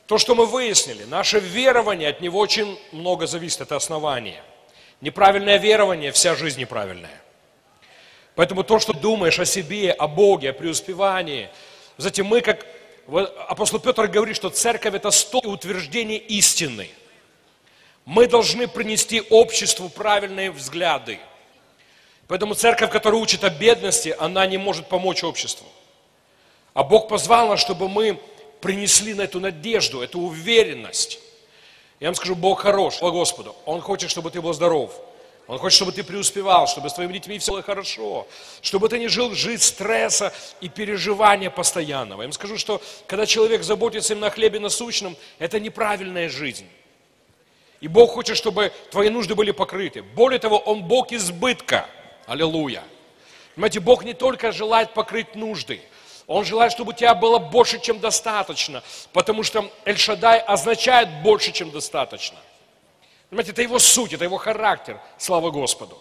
То, что мы выяснили, наше верование, от него очень много зависит, это основание. Неправильное верование, вся жизнь неправильная. Поэтому то, что думаешь о себе, о Боге, о преуспевании, знаете, мы как, апостол Петр говорит, что церковь это стол утверждения истины. Мы должны принести обществу правильные взгляды. Поэтому церковь, которая учит о бедности, она не может помочь обществу. А Бог позвал нас, чтобы мы принесли на эту надежду, эту уверенность. Я вам скажу, Бог хорош, слава Господу. Он хочет, чтобы ты был здоров. Он хочет, чтобы ты преуспевал, чтобы с твоими детьми все было хорошо. Чтобы ты не жил жизнь стресса и переживания постоянного. Я вам скажу, что когда человек заботится именно о хлебе насущном, это неправильная жизнь. И Бог хочет, чтобы твои нужды были покрыты. Более того, Он Бог избытка. Аллилуйя. Понимаете, Бог не только желает покрыть нужды. Он желает, чтобы у тебя было больше, чем достаточно. Потому что Эль-Шаддай означает больше, чем достаточно. Понимаете, это Его суть, это Его характер. Слава Господу.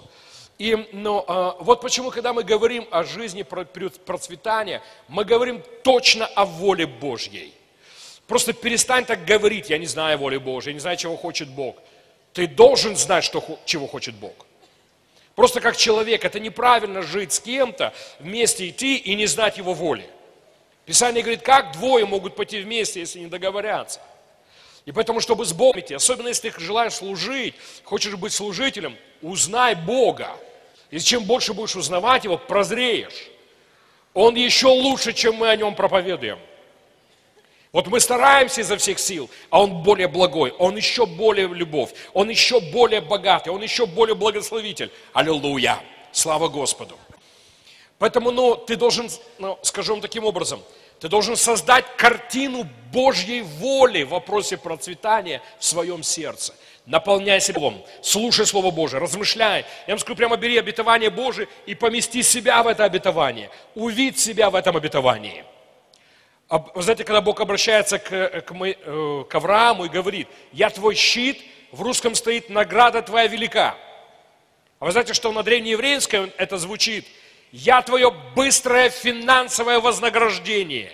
Вот почему, когда мы говорим о жизни процветания, мы говорим точно о воле Божьей. Просто перестань так говорить, я не знаю воли Божьей, я не знаю, чего хочет Бог. Ты должен знать, чего хочет Бог. Просто как человек, это неправильно жить с кем-то, вместе идти и не знать его воли. Писание говорит, как двое могут пойти вместе, если не договорятся. И поэтому, чтобы с Богом идти, особенно если ты желаешь служить, хочешь быть служителем, узнай Бога. И чем больше будешь узнавать Его, прозреешь. Он еще лучше, чем мы о Нем проповедуем. Вот мы стараемся изо всех сил, а Он более благой, Он еще более любовь, Он еще более богатый, Он еще более благословитель. Аллилуйя! Слава Господу! Поэтому, ты должен, скажу вам таким образом, ты должен создать картину Божьей воли в вопросе процветания в своем сердце. Наполняй себя Словом, слушай Слово Божие, размышляй. Я вам скажу, прямо бери обетование Божие и помести себя в это обетование. Увидь себя в этом обетовании. Вы знаете, когда Бог обращается к Аврааму и говорит, я твой щит, в русском стоит награда твоя велика. А вы знаете, что на древнееврейском это звучит, я твое быстрое финансовое вознаграждение.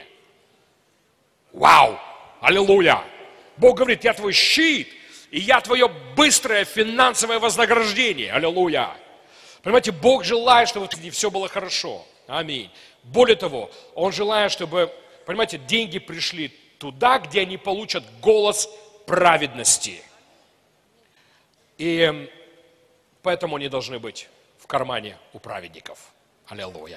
Вау! Аллилуйя! Бог говорит, я твой щит, и я твое быстрое финансовое вознаграждение. Аллилуйя! Понимаете, Бог желает, чтобы все было хорошо. Аминь. Более того, Он желает, чтобы, понимаете, деньги пришли туда, где они получат голос праведности. И поэтому они должны быть в кармане у праведников. Аллилуйя.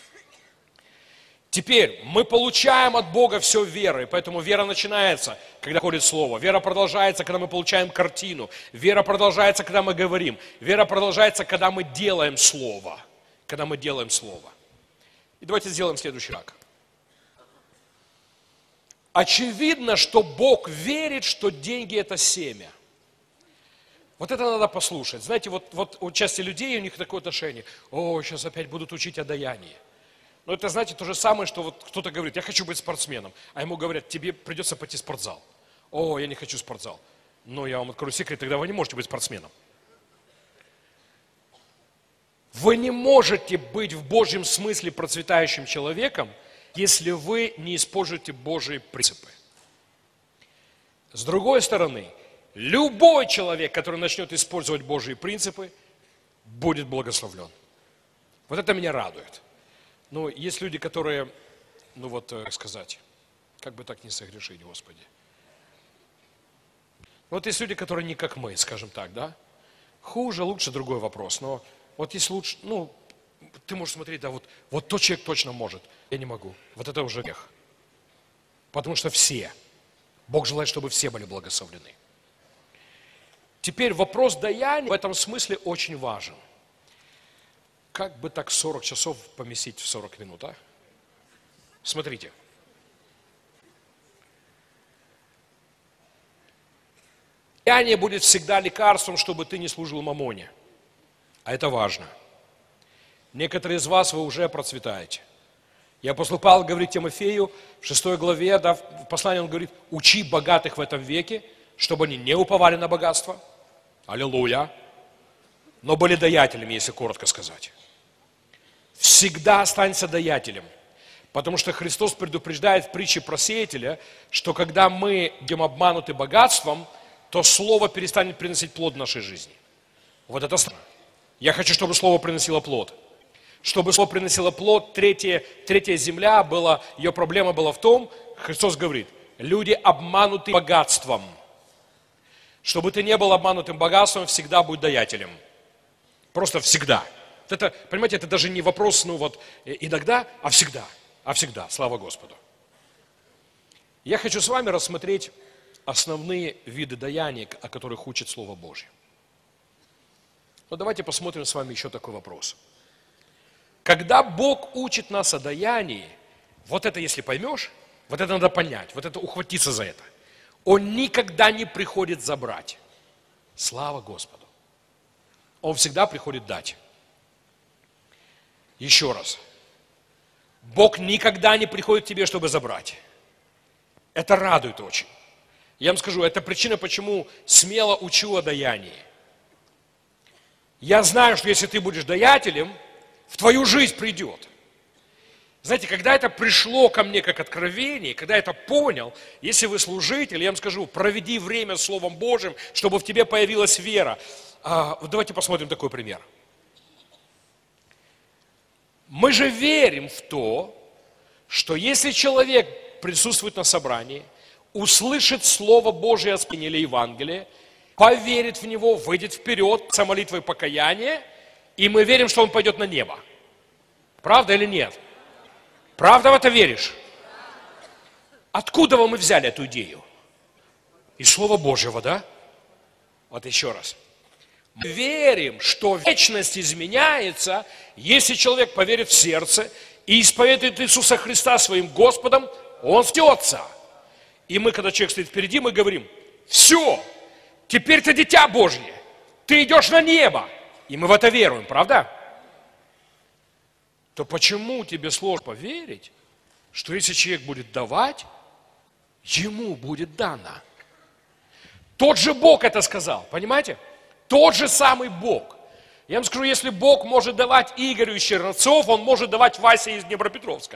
Теперь мы получаем от Бога все верой, поэтому вера начинается, когда ходит Слово. Вера продолжается, когда мы получаем картину. Вера продолжается, когда мы говорим. Вера продолжается, когда мы делаем Слово. Когда мы делаем Слово. И давайте сделаем следующий шаг. Очевидно, что Бог верит, что деньги – это семя. Вот это надо послушать. Знаете, вот у части людей, у них такое отношение. О, сейчас опять будут учить о даянии. Но это, знаете, то же самое, что вот кто-то говорит, я хочу быть спортсменом. А ему говорят, тебе придется пойти в спортзал. О, я не хочу спортзал. Но я вам открою секрет, тогда вы не можете быть спортсменом. Вы не можете быть в Божьем смысле процветающим человеком, если вы не используете Божьи принципы. С другой стороны, любой человек, который начнет использовать Божьи принципы, будет благословлен. Вот это меня радует. Но есть люди, которые, как сказать, как бы так не согрешить, Господи. Вот есть люди, которые не как мы, скажем так, да? Хуже, лучше, другой вопрос. Но вот если лучше, ты можешь смотреть, да, вот тот человек точно может. Я не могу. Вот это уже грех. Потому что все. Бог желает, чтобы все были благословлены. Теперь вопрос даяния в этом смысле очень важен. Как бы так 40 часов поместить в 40 минут, а? Смотрите. Даяние будет всегда лекарством, чтобы ты не служил мамоне. А это важно. Некоторые из вас, вы уже процветаете. И апостол Павел говорит Тимофею в 6 главе, да, в послании он говорит, учи богатых в этом веке, чтобы они не уповали на богатство. Аллилуйя. Но были даятелями, если коротко сказать. Всегда останься даятелем. Потому что Христос предупреждает в притче про сеятеля, что когда мы будем обмануты богатством, то Слово перестанет приносить плод в нашей жизни. Вот это странно. Я хочу, чтобы Слово приносило плод. Чтобы Слово приносило плод, третья земля была, ее проблема была в том, Христос говорит, люди обмануты богатством. Чтобы ты не был обманутым богатством, всегда будь даятелем. Просто всегда. Это, понимаете, это даже не вопрос, иногда, а всегда. А всегда. Слава Господу. Я хочу с вами рассмотреть основные виды даяния, о которых учит Слово Божье. Но давайте посмотрим с вами еще такой вопрос. Когда Бог учит нас о даянии, вот это если поймешь, вот это надо понять, вот это ухватиться за это. Он никогда не приходит забрать. Слава Господу. Он всегда приходит дать. Еще раз. Бог никогда не приходит к тебе, чтобы забрать. Это радует очень. Я вам скажу, это причина, почему смело учу о даянии. Я знаю, что если ты будешь даятелем, в твою жизнь придет. Знаете, когда это пришло ко мне как откровение, когда я это понял, если вы служитель, я вам скажу, проведи время с Словом Божьим, чтобы в тебе появилась вера. Давайте посмотрим такой пример. Мы же верим в то, что если человек присутствует на собрании, услышит Слово Божие или Евангелие, поверит в него, выйдет вперед с молитвой покаяния, и мы верим, что он пойдет на небо. Правда или нет? Правда в это веришь? Откуда мы взяли эту идею? Из Слова Божьего, да? Вот еще раз. Мы верим, что вечность изменяется, если человек поверит в сердце и исповедует Иисуса Христа своим Господом, он втется. И мы, когда человек стоит впереди, мы говорим, все, теперь ты дитя Божье, ты идешь на небо. И мы в это веруем, правда? То почему тебе сложно поверить, что если человек будет давать, ему будет дано? Тот же Бог это сказал, понимаете? Тот же самый Бог. Я вам скажу, если Бог может давать Игорю из Черновцов, Он может давать Васе из Днепропетровска.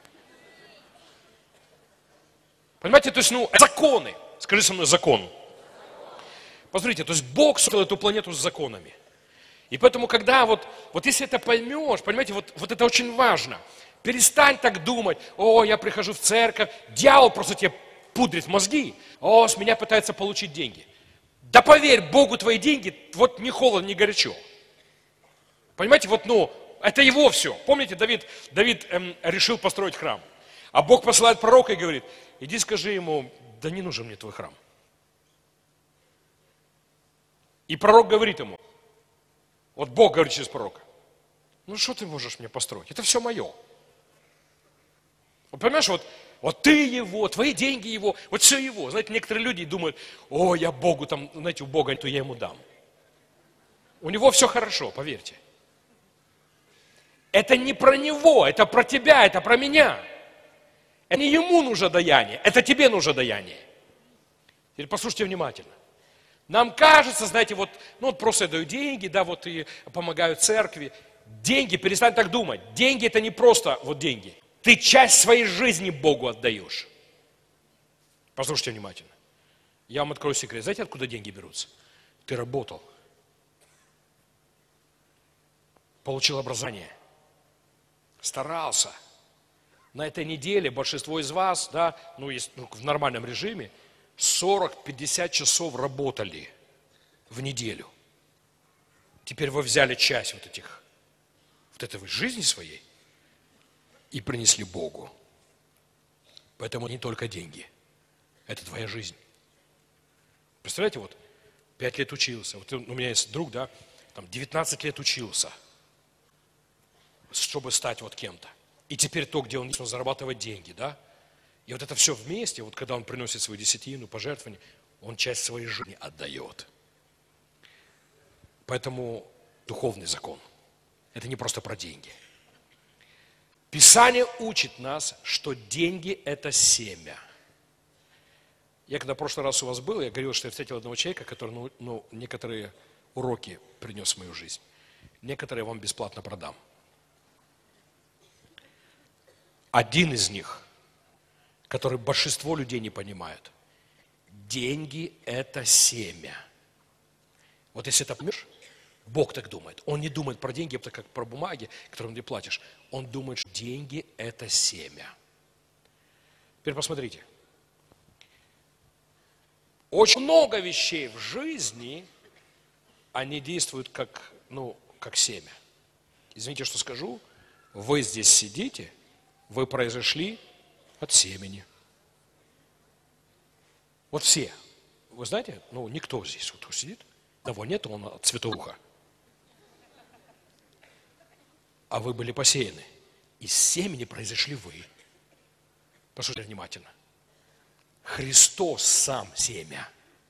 Понимаете, то есть, законы. Скажи со мной, закон. Посмотрите, то есть Бог создал эту планету с законами. И поэтому, когда вот если это поймешь, понимаете, вот это очень важно. Перестань так думать, я прихожу в церковь, дьявол просто тебе пудрит мозги, с меня пытается получить деньги. Да поверь, Богу твои деньги, вот ни холодно, ни горячо. Понимаете, это его все. Помните, Давид решил построить храм. А Бог посылает пророка и говорит, иди скажи ему, да не нужен мне твой храм. И пророк говорит ему, вот Бог говорит через пророка, что ты можешь мне построить? Это все мое. Вот понимаешь, вот ты его, твои деньги его, вот все его. Знаете, некоторые люди думают, я Богу там, знаете, у Бога, то я ему дам. У него все хорошо, поверьте. Это не про него, это про тебя, это про меня. Это не ему нужно даяние, это тебе нужно даяние. Теперь послушайте внимательно. Нам кажется, знаете, просто я даю деньги, и помогаю церкви. Деньги, перестань так думать. Деньги это не просто деньги. Ты часть своей жизни Богу отдаешь. Послушайте внимательно. Я вам открою секрет. Знаете, откуда деньги берутся? Ты работал. Получил образование. Старался. На этой неделе большинство из вас, в нормальном режиме, 40-50 часов работали в неделю. Теперь вы взяли часть этой жизни своей и принесли Богу. Поэтому не только деньги. Это твоя жизнь. Представляете, 5 лет учился. У меня есть друг, 19 лет учился, чтобы стать кем-то. И теперь где он зарабатывать деньги, И это все вместе, когда он приносит свою десятину, пожертвование, он часть своей жизни отдает. Поэтому духовный закон. Это не просто про деньги. Писание учит нас, что деньги – это семя. Я когда в прошлый раз у вас был, я говорил, что я встретил одного человека, который некоторые уроки принес в мою жизнь. Некоторые я вам бесплатно продам. Один из них, который большинство людей не понимают. Деньги – это семя. Вот если это поймешь, Бог так думает. Он не думает про деньги, это как про бумаги, которым ты платишь. Он думает, что деньги – это семя. Теперь посмотрите. Очень много вещей в жизни, они действуют как семя. Извините, что скажу. Вы здесь сидите, вы произошли от семени. Вот все. Вы знаете, никто здесь вот сидит, того нет, он от цветоуха. А вы были посеяны. Из семени произошли вы. Послушайте внимательно. Христос сам семя.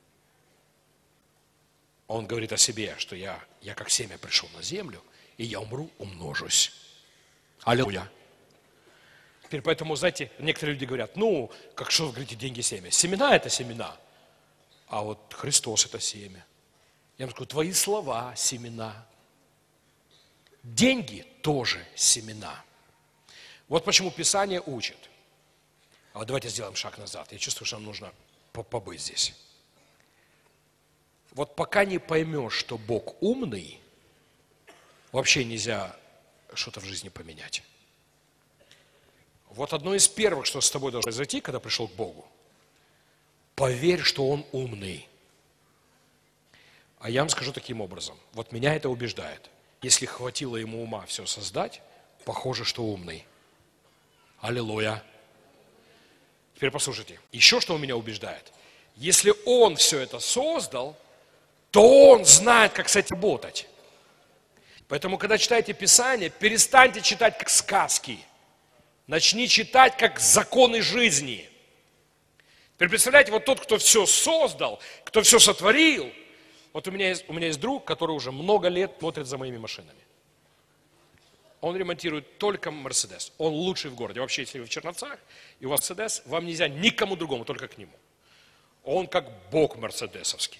Он говорит о себе, что я как семя пришел на землю, и я умру, умножусь. Аллилуйя. Теперь поэтому, знаете, некоторые люди говорят, как что вы говорите, деньги семя? Семена – это семена, а вот Христос – это семя. Я вам скажу, твои слова – семена. Деньги тоже семена. Вот почему Писание учит. А вот давайте сделаем шаг назад. Я чувствую, что нам нужно побыть здесь. Вот пока не поймешь, что Бог умный, вообще нельзя что-то в жизни поменять. Вот одно из первых, что с тобой должно произойти, когда пришел к Богу, поверь, что Он умный. А я вам скажу таким образом. Вот меня это убеждает. Если хватило ему ума все создать, похоже, что умный. Аллилуйя. Теперь послушайте. Еще что он меня убеждает. Если он все это создал, то он знает, как с этим работать. Поэтому, когда читаете Писание, перестаньте читать как сказки. Начни читать как законы жизни. Теперь представляете, вот тот, кто все создал, кто все сотворил. Вот у меня есть друг, который уже много лет смотрит за моими машинами. Он ремонтирует только Мерседес. Он лучший в городе. Вообще, если вы в Черновцах, и у вас Мерседес, вам нельзя никому другому, только к нему. Он как бог мерседесовский.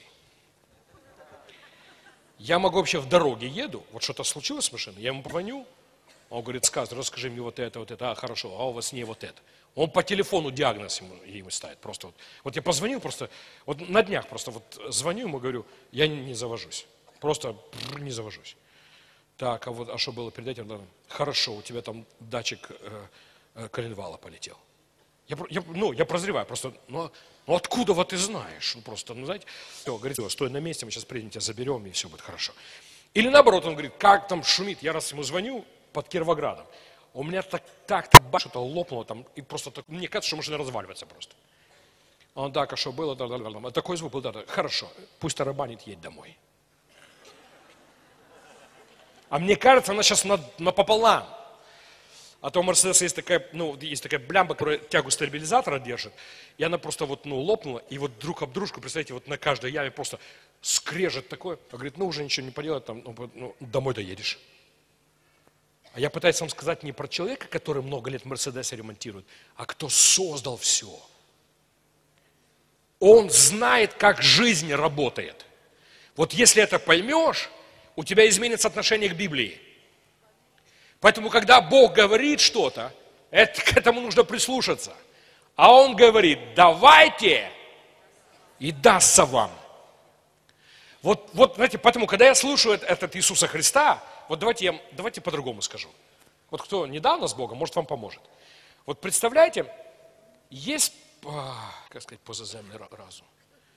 Я могу вообще в дороге еду, вот что-то случилось с машиной, я ему позвоню, он говорит, расскажи мне вот это, хорошо, а у вас не вот это. Он по телефону диагноз ему ставит. Просто вот я позвонил, вот на днях звоню ему, говорю, я не завожусь, просто не завожусь. Так, а что было перед этим? Хорошо, у тебя там датчик коленвала полетел. Я прозреваю, откуда вот ты знаешь? Знаете, все, говорит, стой на месте, мы сейчас приедем, тебя заберем, и все будет хорошо. Или наоборот, он говорит, как там шумит, я раз ему звоню под Кировоградом, у меня так что-то лопнуло там, и просто мне кажется, что машина разваливается просто. Он так, а что было, такой звук был, да, хорошо, пусть тарабанит, едь домой. А мне кажется, она сейчас напополам. А то у Мерседеса есть такая блямба, которая тягу стабилизатора держит, и она просто лопнула, и вот друг об дружку, представляете, вот на каждой яме просто скрежет такое. Он говорит, уже ничего не поделать, домой доедешь. А я пытаюсь вам сказать не про человека, который много лет в Мерседесе ремонтирует, а кто создал все. Он знает, как жизнь работает. Вот если это поймешь, у тебя изменится отношение к Библии. Поэтому, когда Бог говорит что-то, к этому нужно прислушаться. А Он говорит, давайте, и дастся вам. Вот, знаете, поэтому, когда я слушаю этот Иисуса Христа, вот давайте по-другому скажу. Вот кто недавно с Богом, может, вам поможет. Вот представляете, есть, как сказать, позаземный разум.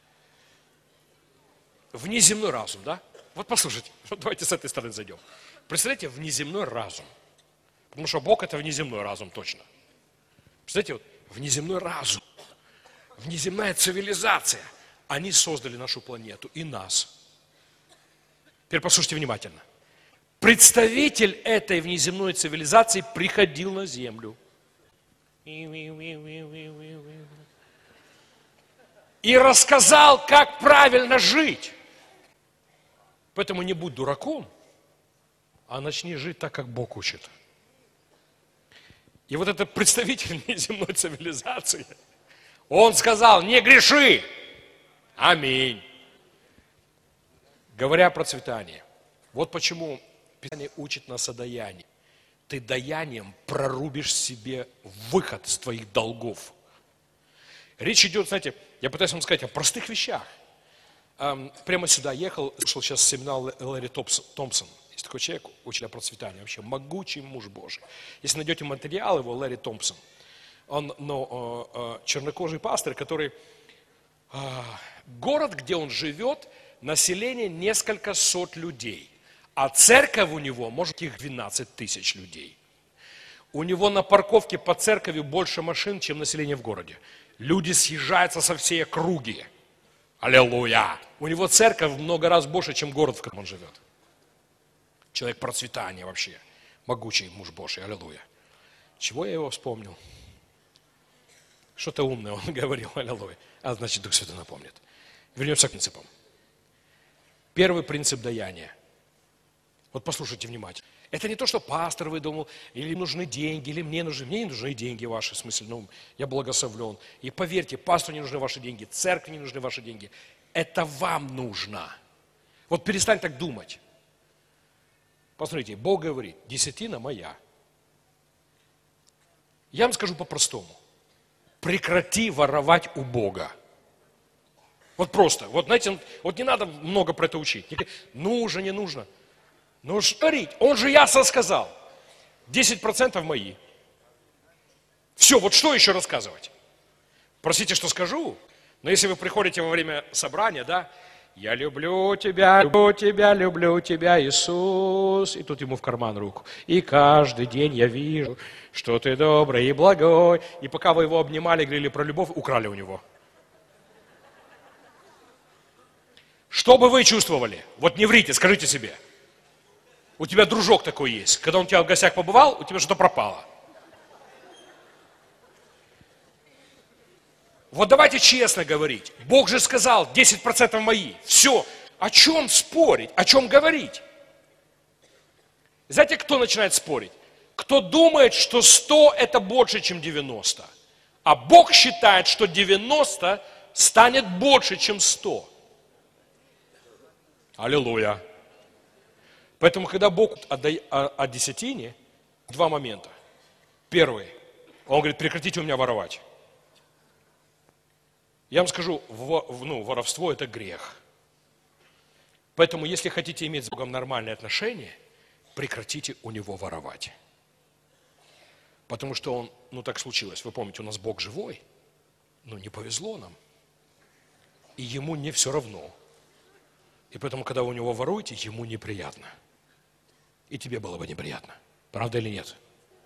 Внеземной разум, да? Вот послушайте, давайте с этой стороны зайдем. Представляете, внеземной разум. Потому что Бог – это внеземной разум точно. Представляете, внеземной разум, внеземная цивилизация. Они создали нашу планету и нас. Теперь послушайте внимательно. Представитель этой внеземной цивилизации приходил на Землю. И рассказал, как правильно жить. Поэтому не будь дураком, а начни жить так, как Бог учит. И вот этот представитель неземной цивилизации, он сказал, не греши. Аминь. Говоря о процветании, вот почему Писание учит нас о даянии. ты даянием прорубишь себе выход из твоих долгов. Речь идет, знаете, я пытаюсь вам сказать о простых вещах. Прямо сюда ехал, слушал сейчас семинар Ларри Томпсон. Есть такой человек, учитель процветания, вообще могучий муж Божий. Если найдете материал его, Ларри Томпсон, он чернокожий пастор, который, город, где он живет, население несколько сот людей, а церковь у него, может, их 12 тысяч людей. У него на парковке по церкви больше машин, чем население в городе. Люди съезжаются со всей округи. Аллилуйя! У него церковь много раз больше, чем город, в котором он живет. Человек процветания вообще. Могучий муж Божий. Аллилуйя. Чего я его вспомнил? Что-то умное он говорил. Аллилуйя. А значит, Дух Святой напомнит. Вернемся к принципам. Первый принцип даяния. Вот послушайте внимательно. Это не то, что пастор выдумал, или нужны деньги, или мне нужны. Мне не нужны деньги ваши, в смысле, я благословлен. И поверьте, пастору не нужны ваши деньги, церкви не нужны ваши деньги. Это вам нужно. Вот перестань так думать. Посмотрите, Бог говорит, десятина моя. Я вам скажу по-простому. Прекрати воровать у Бога. Вот просто. Вот знаете, вот не надо много про это учить. Нужно, не нужно. Ну что говорить? Он же ясно сказал. 10% мои. Все, вот что еще рассказывать? Простите, что скажу, но если вы приходите во время собрания, да, я люблю тебя, Иисус. И тут ему в карман руку. И каждый день я вижу, что ты добрый и благой. И пока вы его обнимали, говорили про любовь, украли у него. Что бы вы чувствовали? Вот не врите, скажите себе. У тебя дружок такой есть. Когда он у тебя в гостях побывал, у тебя что-то пропало. Вот давайте честно говорить. Бог же сказал, 10% мои. Все. О чем спорить? О чем говорить? Знаете, кто начинает спорить? Кто думает, что 100 это больше, чем 90. А Бог считает, что 90 станет больше, чем 100. Аллилуйя. Поэтому, когда Бог о десятине, два момента. Первый, Он говорит, прекратите у меня воровать. Я вам скажу, воровство – это грех. Поэтому, если хотите иметь с Богом нормальные отношения, прекратите у Него воровать. Потому что так случилось. Вы помните, у нас Бог живой, но не повезло нам. И Ему не все равно. И поэтому, когда вы у Него воруете, Ему неприятно. И тебе было бы неприятно. Правда или нет?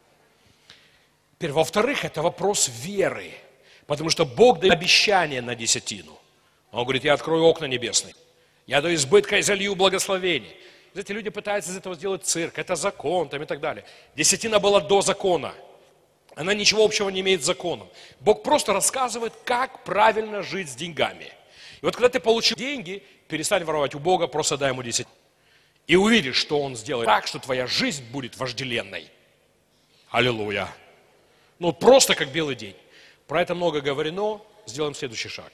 Теперь, во-вторых, это вопрос веры. Потому что Бог дает обещание на десятину. Он говорит, я открою окна небесные. Я до избытка и залью благословение. Знаете, люди пытаются из этого сделать цирк. Это закон там, и так далее. Десятина была до закона. Она ничего общего не имеет с законом. Бог просто рассказывает, как правильно жить с деньгами. И вот когда ты получил деньги, перестань воровать у Бога, просто дай Ему десятину. И увидишь, что Он сделает так, что твоя жизнь будет вожделенной. Аллилуйя. Просто как белый день. Про это много говорено. Сделаем следующий шаг.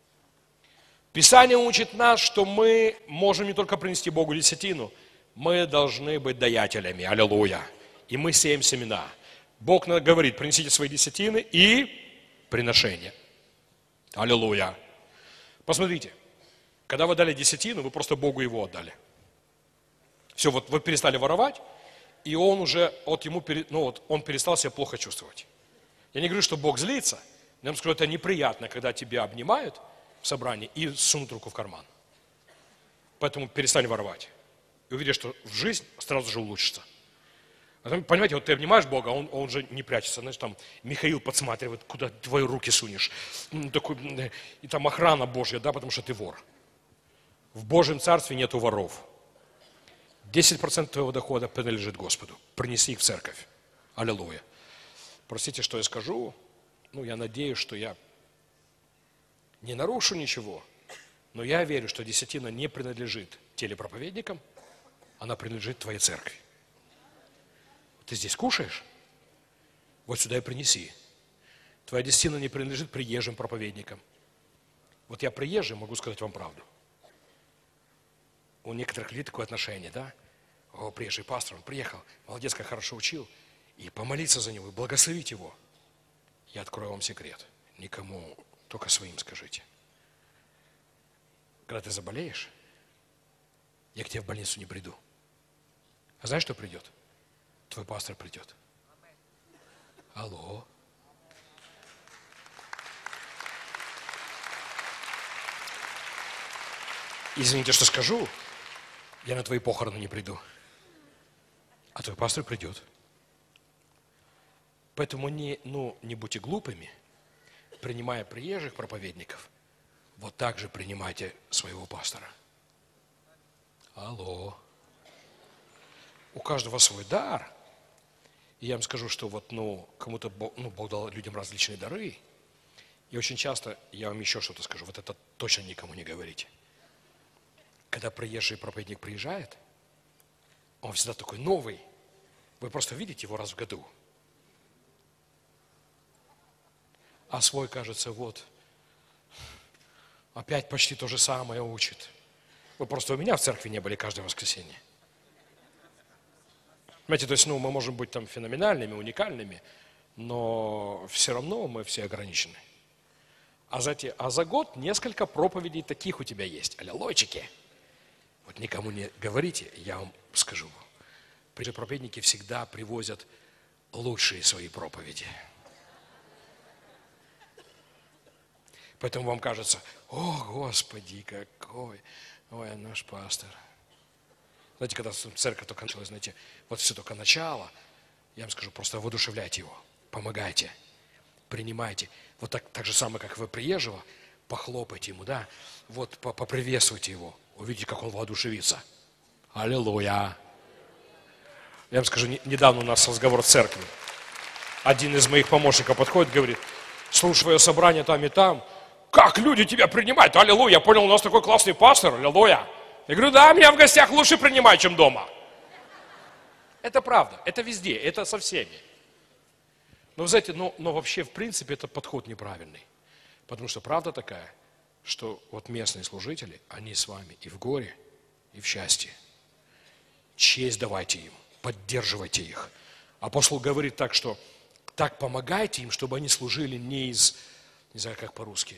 Писание учит нас, что мы можем не только принести Богу десятину, мы должны быть даятелями. Аллилуйя. И мы сеем семена. Бог говорит, принесите свои десятины и приношения. Аллилуйя. Посмотрите, когда вы дали десятину, вы просто Богу его отдали. Все, вот вы перестали воровать, и он уже, он перестал себя плохо чувствовать. Я не говорю, что Бог злится, но я вам скажу, это неприятно, когда тебя обнимают в собрании и сунут руку в карман. Поэтому перестань воровать. И увидишь, что жизнь сразу же улучшится. Понимаете, вот ты обнимаешь Бога, он уже не прячется. Знаешь, там Михаил подсматривает, куда твои руки сунешь. И там охрана Божья, да, потому что ты вор. В Божьем Царстве нету воров. 10% твоего дохода принадлежит Господу. Принеси их в церковь. Аллилуйя. Простите, что я скажу. Я надеюсь, что я не нарушу ничего. Но я верю, что десятина не принадлежит телепроповедникам. Она принадлежит твоей церкви. Ты здесь кушаешь? Вот сюда и принеси. Твоя десятина не принадлежит приезжим проповедникам. Вот я приезжий, могу сказать вам правду. У некоторых людей такое отношение, да? О, приезжий пастор, он приехал, молодец, как хорошо учил. И помолиться за него, и благословить его. Я открою вам секрет. Никому, только своим скажите. Когда ты заболеешь, я к тебе в больницу не приду. А знаешь, что придет? Твой пастор придет. Алло. Извините, что скажу, я на твои похороны не приду. А твой пастор придет. Поэтому не будьте глупыми, принимая приезжих проповедников, вот так же принимайте своего пастора. Алло. У каждого свой дар. И я вам скажу, что кому-то Бог дал людям различные дары. И очень часто я вам еще что-то скажу. Вот это точно никому не говорите. Когда приезжий проповедник приезжает, он всегда такой новый. Вы просто видите его раз в году. А свой, кажется, опять почти то же самое учит. Вы просто у меня в церкви не были каждое воскресенье. Понимаете, то есть, мы можем быть там феноменальными, уникальными, но все равно мы все ограничены. А за год несколько проповедей таких у тебя есть. Аллилуйчики. Вот никому не говорите, я вам скажу. Проповедники всегда привозят лучшие свои проповеди. Поэтому вам кажется, о, Господи, какой, ой, наш пастор. Знаете, когда церковь только началась, знаете, вот все только начало, я вам скажу, просто воодушевляйте его, помогайте, принимайте. Вот так же самое, как вы приезжего, похлопайте ему, да, вот поприветствуйте его, увидите, как он воодушевится. Аллилуйя. Я вам скажу, недавно у нас разговор в церкви. Один из моих помощников подходит, говорит, слушаю собрание там и там, как люди тебя принимают? Аллилуйя, я понял, у нас такой классный пастор, аллилуйя. Я говорю, да, меня в гостях лучше принимают, чем дома. Это правда, это везде, это со всеми. Но, знаете, но вообще, в принципе, это подход неправильный. Потому что правда такая, что вот местные служители, они с вами и в горе, и в счастье. Честь давайте им, поддерживайте их. Апостол говорит так, что так помогайте им, чтобы они служили не из, не знаю, как по-русски,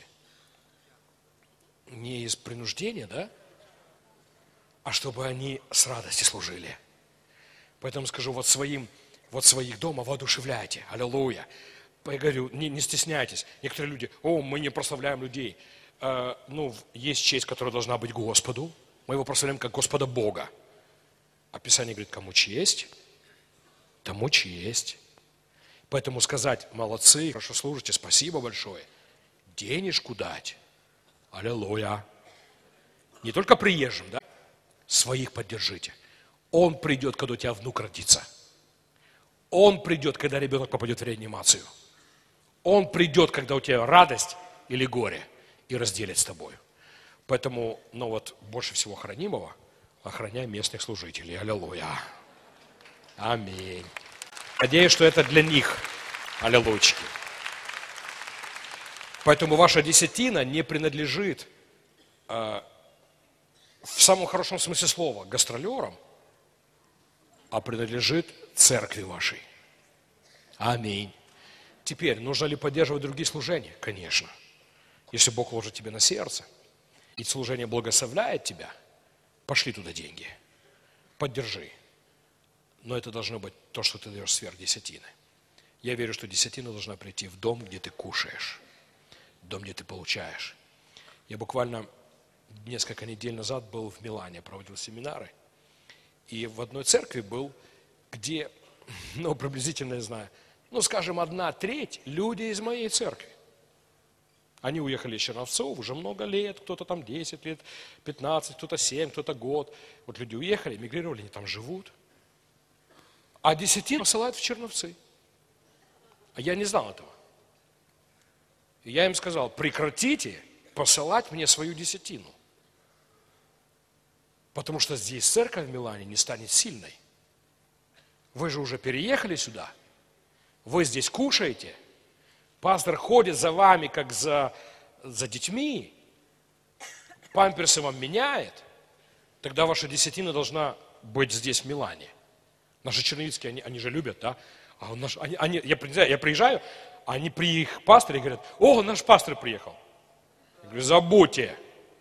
не из принуждения, да? А чтобы они с радостью служили. Поэтому скажу, вот своих дома воодушевляйте. Аллилуйя. Я говорю, не стесняйтесь. Некоторые люди, мы не прославляем людей. Есть честь, которая должна быть Господу. Мы его прославляем как Господа Бога. А Писание говорит, кому честь, тому честь. Поэтому сказать, молодцы, хорошо служите, спасибо большое. Денежку дать. Аллилуйя. Не только приезжим, да? Своих поддержите. Он придет, когда у тебя внук родится. Он придет, когда ребенок попадет в реанимацию. Он придет, когда у тебя радость или горе, и разделит с тобой. Поэтому, больше всего хранимого охраняй местных служителей. Аллилуйя. Аминь. Надеюсь, что это для них. Аллилуйчики. Поэтому ваша десятина не принадлежит в самом хорошем смысле слова гастролерам, а принадлежит церкви вашей. Аминь. Теперь, нужно ли поддерживать другие служения? Конечно. Если Бог ложит тебе на сердце, и служение благословляет тебя, пошли туда деньги, поддержи. Но это должно быть то, что ты даешь сверх десятины. Я верю, что десятина должна прийти в дом, где ты кушаешь, в дом, где ты получаешь. Я буквально несколько недель назад был в Милане, проводил семинары. И в одной церкви был, где, приблизительно, я знаю, скажем, 1/3 люди из моей церкви. Они уехали из Черновцов уже много лет, кто-то там 10 лет, 15, кто-то 7, кто-то год. Вот люди уехали, эмигрировали, они там живут. А десятину посылают в Черновцы. А я не знал этого. И я им сказал, прекратите посылать мне свою десятину. Потому что здесь церковь в Милане не станет сильной. Вы же уже переехали сюда. Вы здесь кушаете. Пастор ходит за вами, как за детьми. Памперсы вам меняет. Тогда ваша десятина должна быть здесь, в Милане. Наши черновицкие, они же любят, да? А я приезжаю, а они при их пасторе говорят: о, наш пастор приехал. Я говорю: забудьте.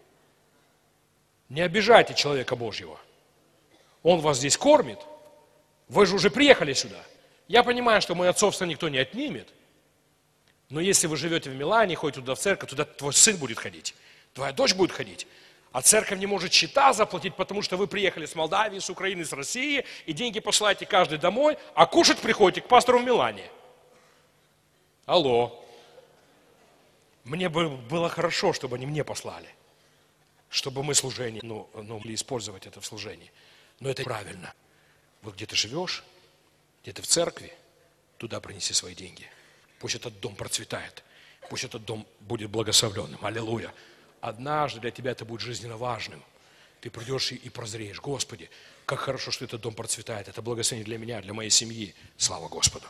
Не обижайте человека Божьего. Он вас здесь кормит. Вы же уже приехали сюда. Я понимаю, что мое отцовство никто не отнимет. Но если вы живете в Милане, ходите туда в церковь, туда твой сын будет ходить, твоя дочь будет ходить. А церковь не может счета заплатить, потому что вы приехали с Молдавии, с Украины, с России, и деньги посылаете каждый домой, а кушать приходите к пастору в Милане. Алло. Мне бы было хорошо, чтобы они мне послали. Чтобы мы служение, могли использовать это в служении. Но это правильно. Вот где ты живешь, где ты в церкви, туда принеси свои деньги. Пусть этот дом процветает. Пусть этот дом будет благословленным. Аллилуйя. Однажды для тебя это будет жизненно важным. Ты придешь и прозреешь: Господи, как хорошо, что этот дом процветает. Это благословение для меня, для моей семьи. Слава Господу.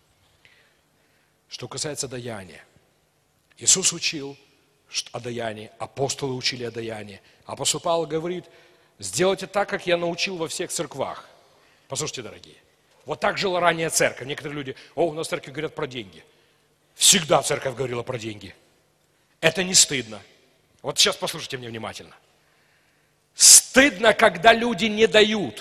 Что касается даяния. Иисус учил о даянии, апостолы учили о даянии. Апостол Павел говорит: сделайте так, как я научил во всех церквах. Послушайте, дорогие, вот так жила ранняя церковь. Некоторые люди: о, у нас в церкви говорят про деньги. Всегда церковь говорила про деньги. Это не стыдно. Вот сейчас послушайте меня внимательно. Стыдно, когда люди не дают.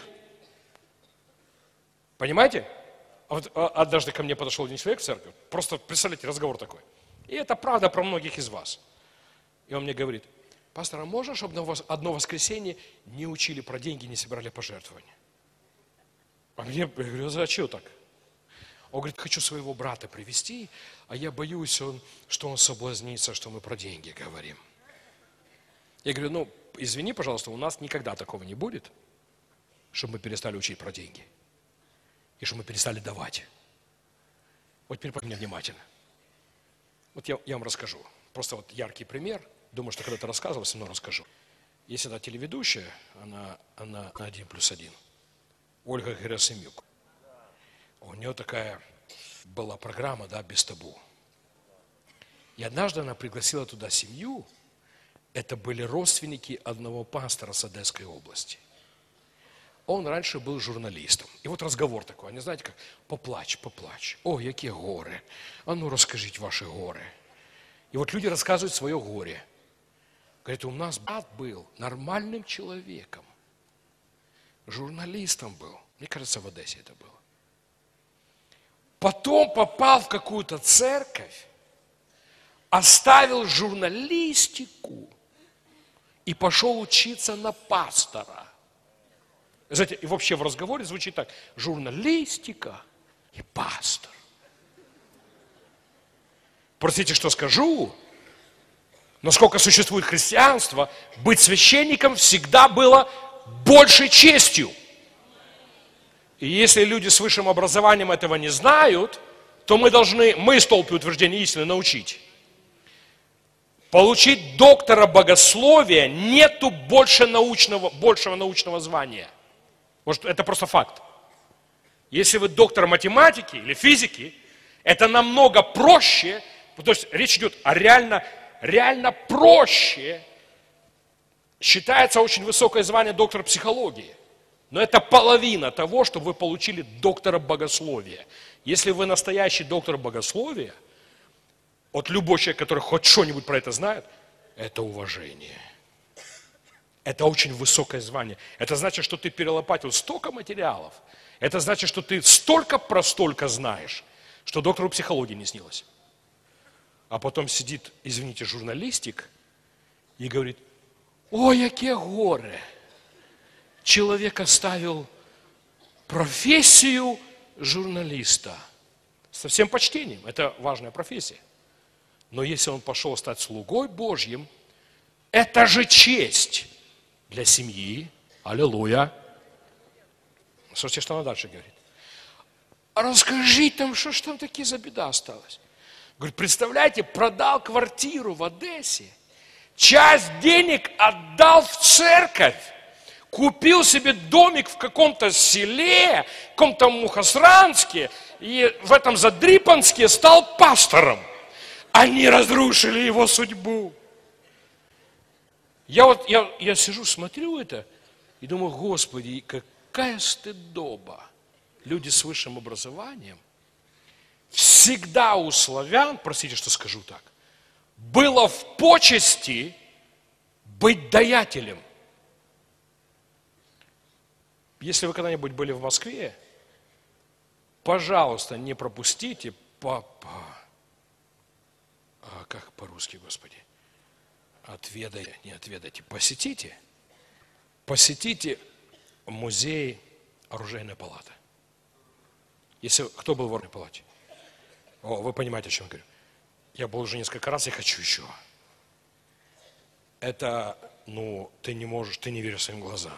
Понимаете? Вот однажды ко мне подошел один человек в церковь. Просто представляете, разговор такой. И это правда про многих из вас. И он мне говорит: пастор, а можно, чтобы одно воскресенье не учили про деньги, не собирали пожертвования? А мне, я говорю: а что так? Он говорит: хочу своего брата привести, а я боюсь, что он соблазнится, что мы про деньги говорим. Я говорю: извини, пожалуйста, у нас никогда такого не будет, чтобы мы перестали учить про деньги. И чтобы мы перестали давать. Вот теперь меня внимательно. Вот я вам расскажу. Просто вот яркий пример. Думаю, что когда-то рассказывал, все равно расскажу. Есть одна телеведущая, она 1+1. Ольга Герасимюк. У нее такая была программа, «Без табу». И однажды она пригласила туда семью. Это были родственники одного пастора с Одесской области. Он раньше был журналистом. И вот разговор такой, они знаете как: поплачь, поплачь. О, какие горы. А ну расскажите ваши горы. И вот люди рассказывают свое горе. Говорят: у нас брат был нормальным человеком. Журналистом был. Мне кажется, в Одессе это было. Потом попал в какую-то церковь, оставил журналистику и пошел учиться на пастора. Знаете, и вообще в разговоре звучит так: журналистика и пастор. Простите, что скажу, но сколько существует христианство, быть священником всегда было большей честью. И если люди с высшим образованием этого не знают, то мы столпы утверждения истины научить. Получить доктора богословия нету большего научного звания. Может, это просто факт. Если вы доктор математики или физики, это намного проще, то есть речь идет о реально проще. Считается очень высокое звание доктора психологии. Но это половина того, что вы получили доктора богословия. Если вы настоящий доктор богословия, от любой человек, который хоть что-нибудь про это знает, это уважение. Это очень высокое звание. Это значит, что ты перелопатил столько материалов. Это значит, что ты столько про столько знаешь, что доктору психологии не снилось. А потом сидит, извините, журналистик и говорит: ой, какие горы. Человек оставил профессию журналиста. Со всем почтением. Это важная профессия. Но если он пошел стать слугой Божьим, это же честь для семьи. Аллилуйя. Слушайте, что она дальше говорит. А расскажи там, что ж там такие за беда осталась. Говорит: представляете, продал квартиру в Одессе, часть денег отдал в церковь, купил себе домик в каком-то селе, в каком-то Мухосранске, и в этом Задрипанске стал пастором. Они разрушили его судьбу. Я сижу, смотрю это, и думаю: Господи, какая стыдоба. Люди с высшим образованием всегда у славян, простите, что скажу так, было в почести быть даятелем. Если вы когда-нибудь были в Москве, пожалуйста, не пропустите, как по-русски, Господи, не отведайте, посетите музей оружейной палаты. Если кто был в оружейной палате? Вы понимаете, о чем я говорю. Я был уже несколько раз, я хочу еще. Это, ты не веришь своим глазам.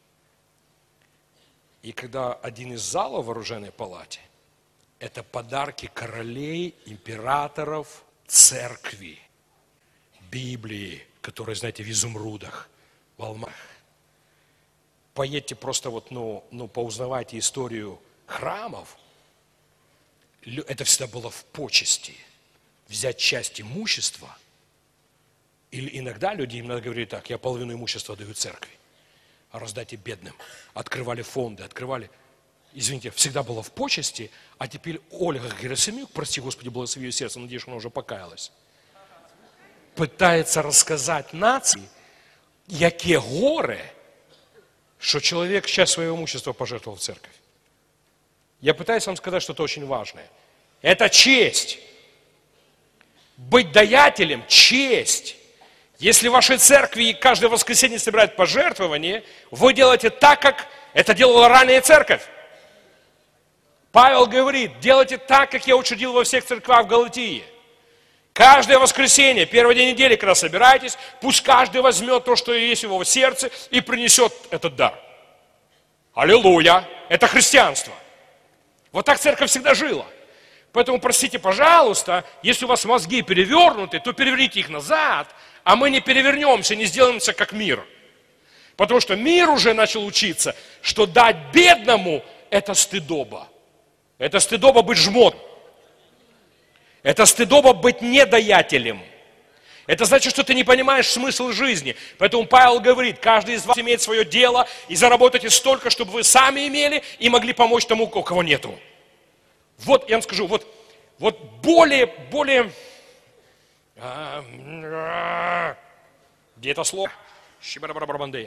И когда один из залов в оружейной палате, это подарки королей, императоров, церкви, Библии, которые, знаете, в изумрудах, в алмазах. Поедьте просто поузнавайте историю храмов. Это всегда было в почести. Взять часть имущества. Или иногда люди им надо говорить так: я половину имущества даю церкви, а раздайте бедным. Открывали фонды, извините, всегда было в почести, а теперь Ольга Герасимюк, прости Господи, благослови ее сердце, надеюсь, она уже покаялась, пытается рассказать нации, яке горе, что человек часть своего имущества пожертвовал в церковь. Я пытаюсь вам сказать что-то очень важное. Это честь. Быть даятелем – честь. Если в вашей церкви каждое воскресенье собирают пожертвования, вы делаете так, как это делала ранняя церковь. Павел говорит: делайте так, как я учредил во всех церквах в Галатии. Каждое воскресенье, первый день недели, когда собираетесь, пусть каждый возьмет то, что есть в его сердце, и принесет этот дар. Аллилуйя! Это христианство. Вот так церковь всегда жила. Поэтому простите, пожалуйста, если у вас мозги перевернуты, то переверните их назад, а мы не перевернемся, не сделаемся как мир. Потому что мир уже начал учиться, что дать бедному – это стыдоба. Это стыдоба быть жмотом. Это стыдоба быть недаятелем. Это значит, что ты не понимаешь смысл жизни. Поэтому Павел говорит: каждый из вас имеет свое дело, и заработайте столько, чтобы вы сами имели и могли помочь тому, у кого нету. Вот, я вам скажу, вот более, где это слово? Щибарабарабандея.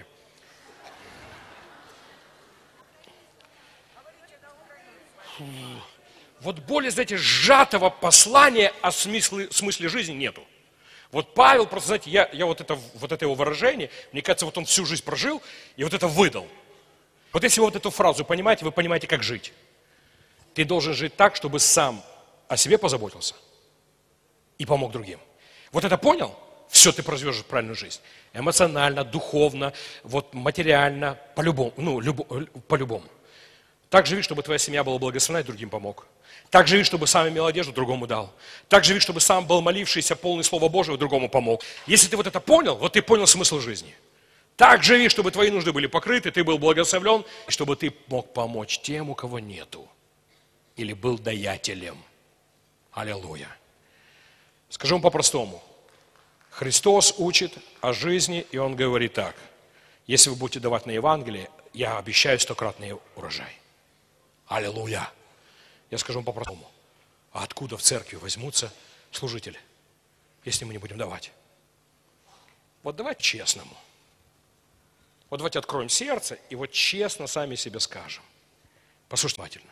Вот более, знаете, сжатого послания о смысле жизни нету. Вот Павел, просто, знаете, я вот это его выражение, мне кажется, вот он всю жизнь прожил и вот это выдал. Вот если вы вот эту фразу понимаете, вы понимаете, как жить. Ты должен жить так, чтобы сам о себе позаботился и помог другим. Вот это понял? Все, ты проживешь правильную жизнь. Эмоционально, духовно, материально, по-любому. Так живи, чтобы твоя семья была благословена и другим помог. Так живи, чтобы сам имел одежду, другому дал. Так живи, чтобы сам был молившийся, полный Слова Божьего, другому помог. Если ты вот это понял, вот ты понял смысл жизни. Так живи, чтобы твои нужды были покрыты, ты был благословлен, и чтобы ты мог помочь тем, у кого нету. Или был даятелем. Аллилуйя. Скажу вам по-простому. Христос учит о жизни, и Он говорит так: если вы будете давать на Евангелие, я обещаю 100-кратный урожай. Аллилуйя. Я скажу вам по-простому. А откуда в церкви возьмутся служители, если мы не будем давать? Вот давайте честному. Вот давайте откроем сердце и вот честно сами себе скажем. Послушайте внимательно.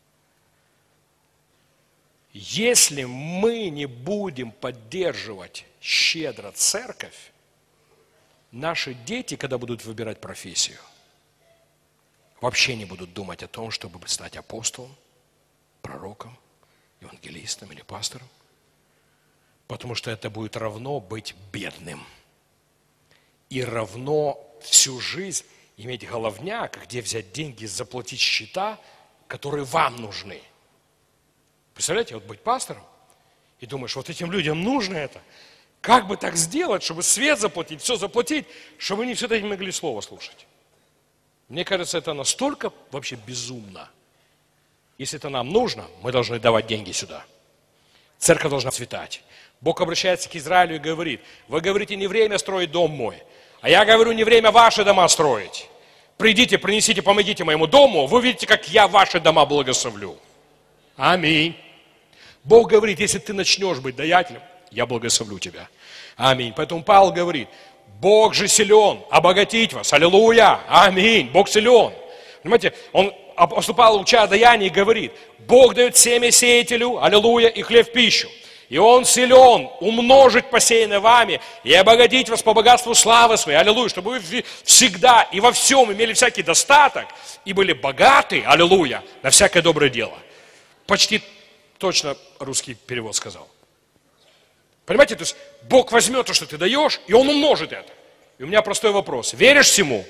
Если мы не будем поддерживать щедро церковь, наши дети, когда будут выбирать профессию, вообще не будут думать о том, чтобы стать апостолом, пророком, евангелистом или пастором, потому что это будет равно быть бедным. И равно всю жизнь иметь головняк, где взять деньги, заплатить счета, которые вам нужны. Представляете, вот быть пастором, и думаешь, вот этим людям нужно это. Как бы так сделать, чтобы свет заплатить, все заплатить, чтобы они все-таки могли слово слушать? Мне кажется, это настолько вообще безумно. Если это нам нужно, мы должны давать деньги сюда. Церковь должна цветать. Бог обращается к Израилю и говорит: вы говорите, не время строить дом мой, а я говорю, не время ваши дома строить. придите, принесите, помогите моему дому, вы увидите, как я ваши дома благословлю. Аминь. Бог говорит, если ты начнешь быть даятелем, я благословлю тебя. Аминь. Поэтому Павел говорит, Бог же силен обогатить вас. Аллилуйя. Аминь. Бог силен. Понимаете, апостол Павел, уча о даянии, говорит, Бог дает семя сеятелю, аллилуйя, и хлеб в пищу. И Он силен умножить посеянное вами и обогатить вас по богатству славы своей, аллилуйя, чтобы вы всегда и во всем имели всякий достаток и были богаты, аллилуйя, на всякое доброе дело. Почти точно русский перевод сказал. Понимаете, то есть Бог возьмет то, что ты даешь, и Он умножит это. И у меня простой вопрос. Веришь всему?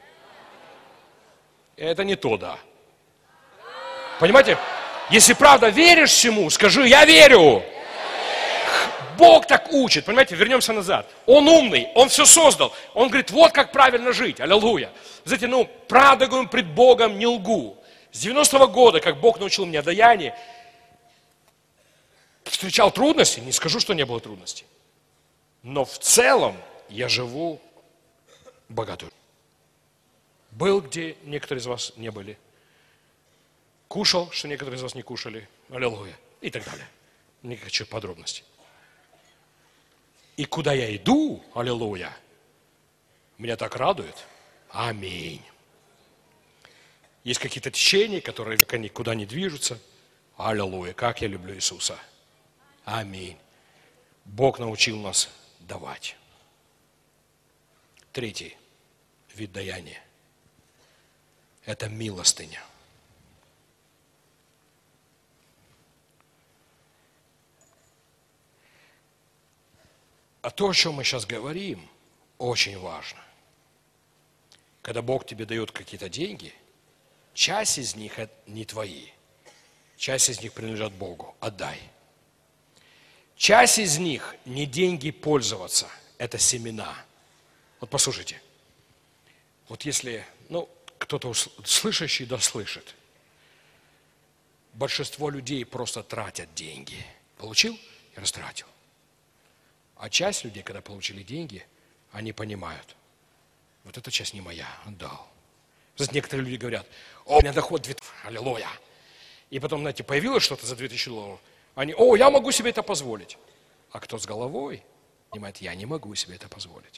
Это не то, да. Понимаете? Если правда веришь всему, скажи, я верю. Бог так учит. Понимаете, вернемся назад. Он умный, Он все создал. Он говорит, вот как правильно жить. Аллилуйя. Знаете, правда говорим пред Богом, не лгу. С 90-го года, как Бог научил меня даянию, встречал трудности, не скажу, что не было трудностей. Но в целом я живу богатую. Был, где некоторые из вас не были. Кушал, что некоторые из вас не кушали. Аллилуйя. И так далее. Не хочу подробностей. И куда я иду, аллилуйя, меня так радует. Аминь. Есть какие-то течения, которые никуда не движутся. Аллилуйя, как я люблю Иисуса. Аминь. Бог научил нас давать. Третий вид даяния – это милостыня. А то, о чем мы сейчас говорим, очень важно. Когда Бог тебе дает какие-то деньги, часть из них не твои, часть из них принадлежат Богу. Отдай. Часть из них не деньги пользоваться, это семена. Вот послушайте, вот если, кто-то слышащий да слышит, большинство людей просто тратят деньги. Получил и растратил. А часть людей, когда получили деньги, они понимают, вот эта часть не моя, отдал. Знаете, некоторые люди говорят, у меня доход 2000, аллилуйя. И потом, знаете, появилось что-то за $2000. Они, я могу себе это позволить. А кто с головой понимает, я не могу себе это позволить.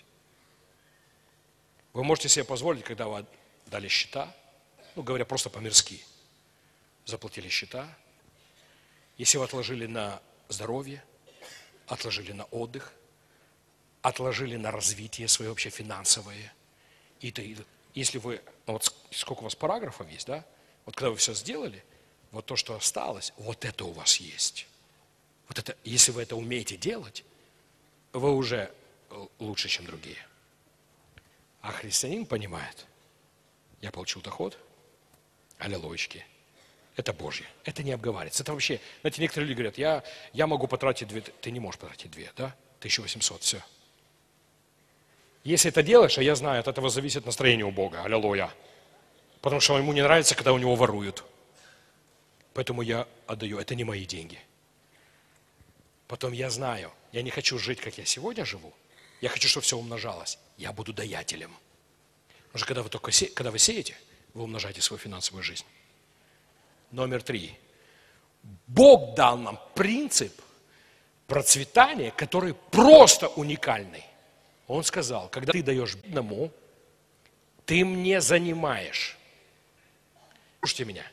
Вы можете себе позволить, когда вы дали счета, говоря просто по-мирски, заплатили счета, если вы отложили на здоровье, отложили на отдых, отложили на развитие свое вообще финансовое. И если вы, сколько у вас параграфов есть, да? Вот когда вы все сделали, вот то, что осталось, вот это у вас есть. Вот это, если вы это умеете делать, вы уже лучше, чем другие. А христианин понимает, я получил доход, аллилуйчки, это Божье, это не обговаривается. Это вообще, знаете, некоторые люди говорят, я могу потратить 2, ты не можешь потратить 2, да? 1800, все. Если это делаешь, а я знаю, от этого зависит настроение у Бога, аллилуйя. Потому что ему не нравится, когда у него воруют. Поэтому я отдаю, это не мои деньги. Потом я знаю, я не хочу жить, как я сегодня живу. Я хочу, чтобы все умножалось. Я буду даятелем. Потому что когда вы сеете, вы умножаете свою финансовую жизнь. Номер 3. Бог дал нам принцип процветания, который просто уникальный. Он сказал, когда ты даешь бедному, ты мне занимаешь. Слушайте меня.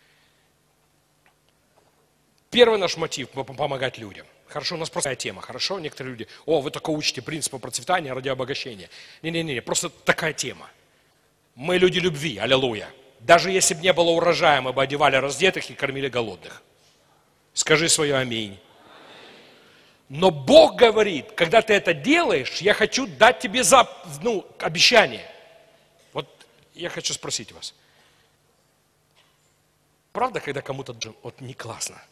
Первый наш мотив – помогать людям. Хорошо, у нас простая тема, хорошо? Некоторые люди, вы только учите принципы процветания ради обогащения. Не, просто такая тема. Мы люди любви, аллилуйя. Даже если бы не было урожая, мы бы одевали раздетых и кормили голодных. Скажи свое аминь. Но Бог говорит, когда ты это делаешь, я хочу дать тебе обещание. Вот я хочу спросить вас. Правда, когда кому-то не классно?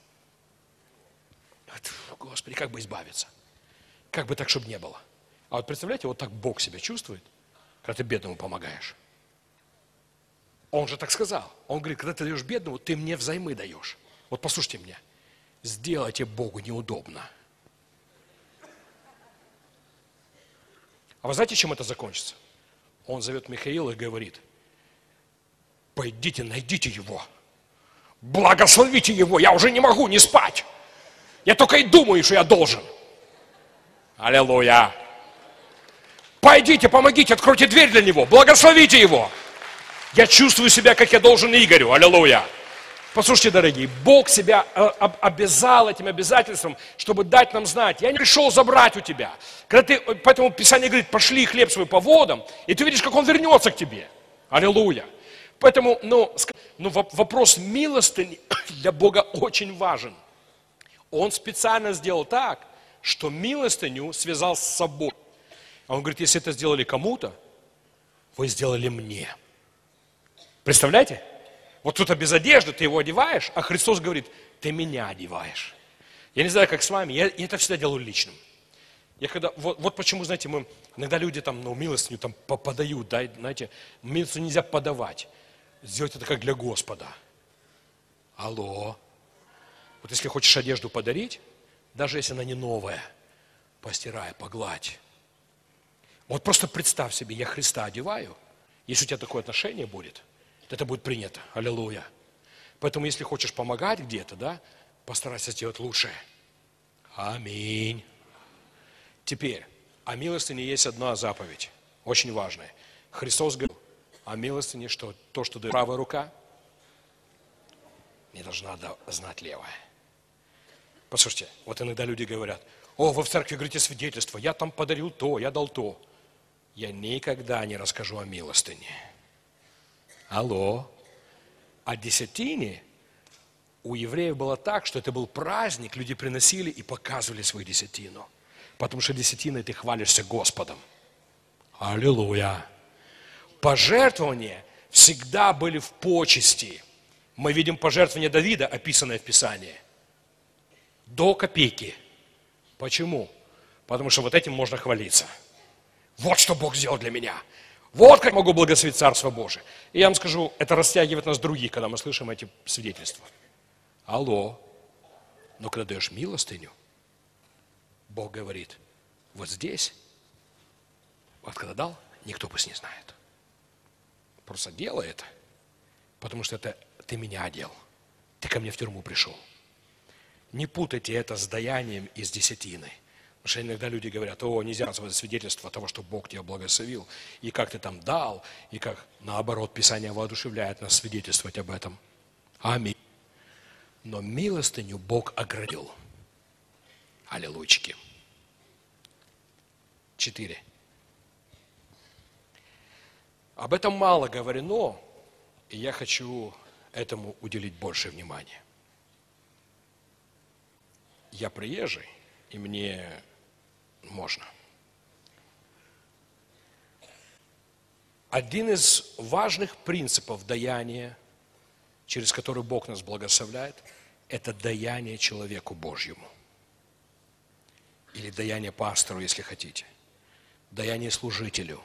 Господи, как бы избавиться? Как бы так, чтобы не было? А вот представляете, вот так Бог себя чувствует, когда ты бедному помогаешь. Он же так сказал. Он говорит, когда ты даешь бедному, ты мне взаймы даешь. Вот послушайте меня. Сделайте Богу неудобно. А вы знаете, чем это закончится? Он зовет Михаила и говорит, Пойдите, найдите его. Благословите его. Я уже не могу не спать. Я только и думаю, что я должен. Аллилуйя. Пойдите, помогите, откройте дверь для него. Благословите его. Я чувствую себя, как я должен Игорю. Аллилуйя. Послушайте, дорогие, Бог себя обязал этим обязательством, чтобы дать нам знать. Я не пришел забрать у тебя. Поэтому Писание говорит, пошли хлеб свой по водам, и ты видишь, как он вернется к тебе. Аллилуйя. Поэтому, вопрос милостыни для Бога очень важен. Он специально сделал так, что милостыню связал с собой. А он говорит, если это сделали кому-то, вы сделали мне. Представляете? Вот кто-то без одежды, ты его одеваешь, а Христос говорит, ты меня одеваешь. Я не знаю, как с вами, я это всегда делаю личным. Вот почему, знаете, иногда люди там, милостыню там подают, да, знаете, милостыню нельзя подавать. Сделать это как для Господа. Алло. Вот если хочешь одежду подарить, даже если она не новая, постирай, погладь. Вот просто представь себе, я Христа одеваю, если у тебя такое отношение будет, это будет принято. Аллилуйя. Поэтому, если хочешь помогать где-то, да, постарайся сделать лучшее. Аминь. Теперь, о милостыне есть одна заповедь, очень важная. Христос говорил о милостыне, что то, что дает правая рука, не должна знать левая. Послушайте, вот иногда люди говорят, вы в церкви говорите свидетельство, я там подарил то, я дал то. Я никогда не расскажу о милостыне. Алло. О десятине у евреев было так, что это был праздник, люди приносили и показывали свою десятину. Потому что десятиной ты хвалишься Господом. Аллилуйя. Пожертвования всегда были в почести. Мы видим пожертвование Давида, описанное в Писании. До копейки. Почему? Потому что вот этим можно хвалиться. Вот что Бог сделал для меня. Вот как могу благословить Царство Божие. И я вам скажу, это растягивает нас других, когда мы слышим эти свидетельства. Алло. Но когда даешь милостыню, Бог говорит, вот здесь, вот когда дал, никто пусть не знает. Просто делай это, потому что это ты меня одел. Ты ко мне в тюрьму пришел. Не путайте это с даянием и с десятиной. Потому что иногда люди говорят, нельзя рассказывать свидетельство того, что Бог тебя благословил, и как ты там дал, и как, наоборот, Писание воодушевляет нас свидетельствовать об этом. Аминь. Но милостыню Бог оградил. Аллилуйчики. 4. Об этом мало говорено, и я хочу этому уделить больше внимания. Я приезжий, и мне можно. Один из важных принципов даяния, через который Бог нас благословляет, это даяние человеку Божьему. Или даяние пастору, если хотите. Даяние служителю.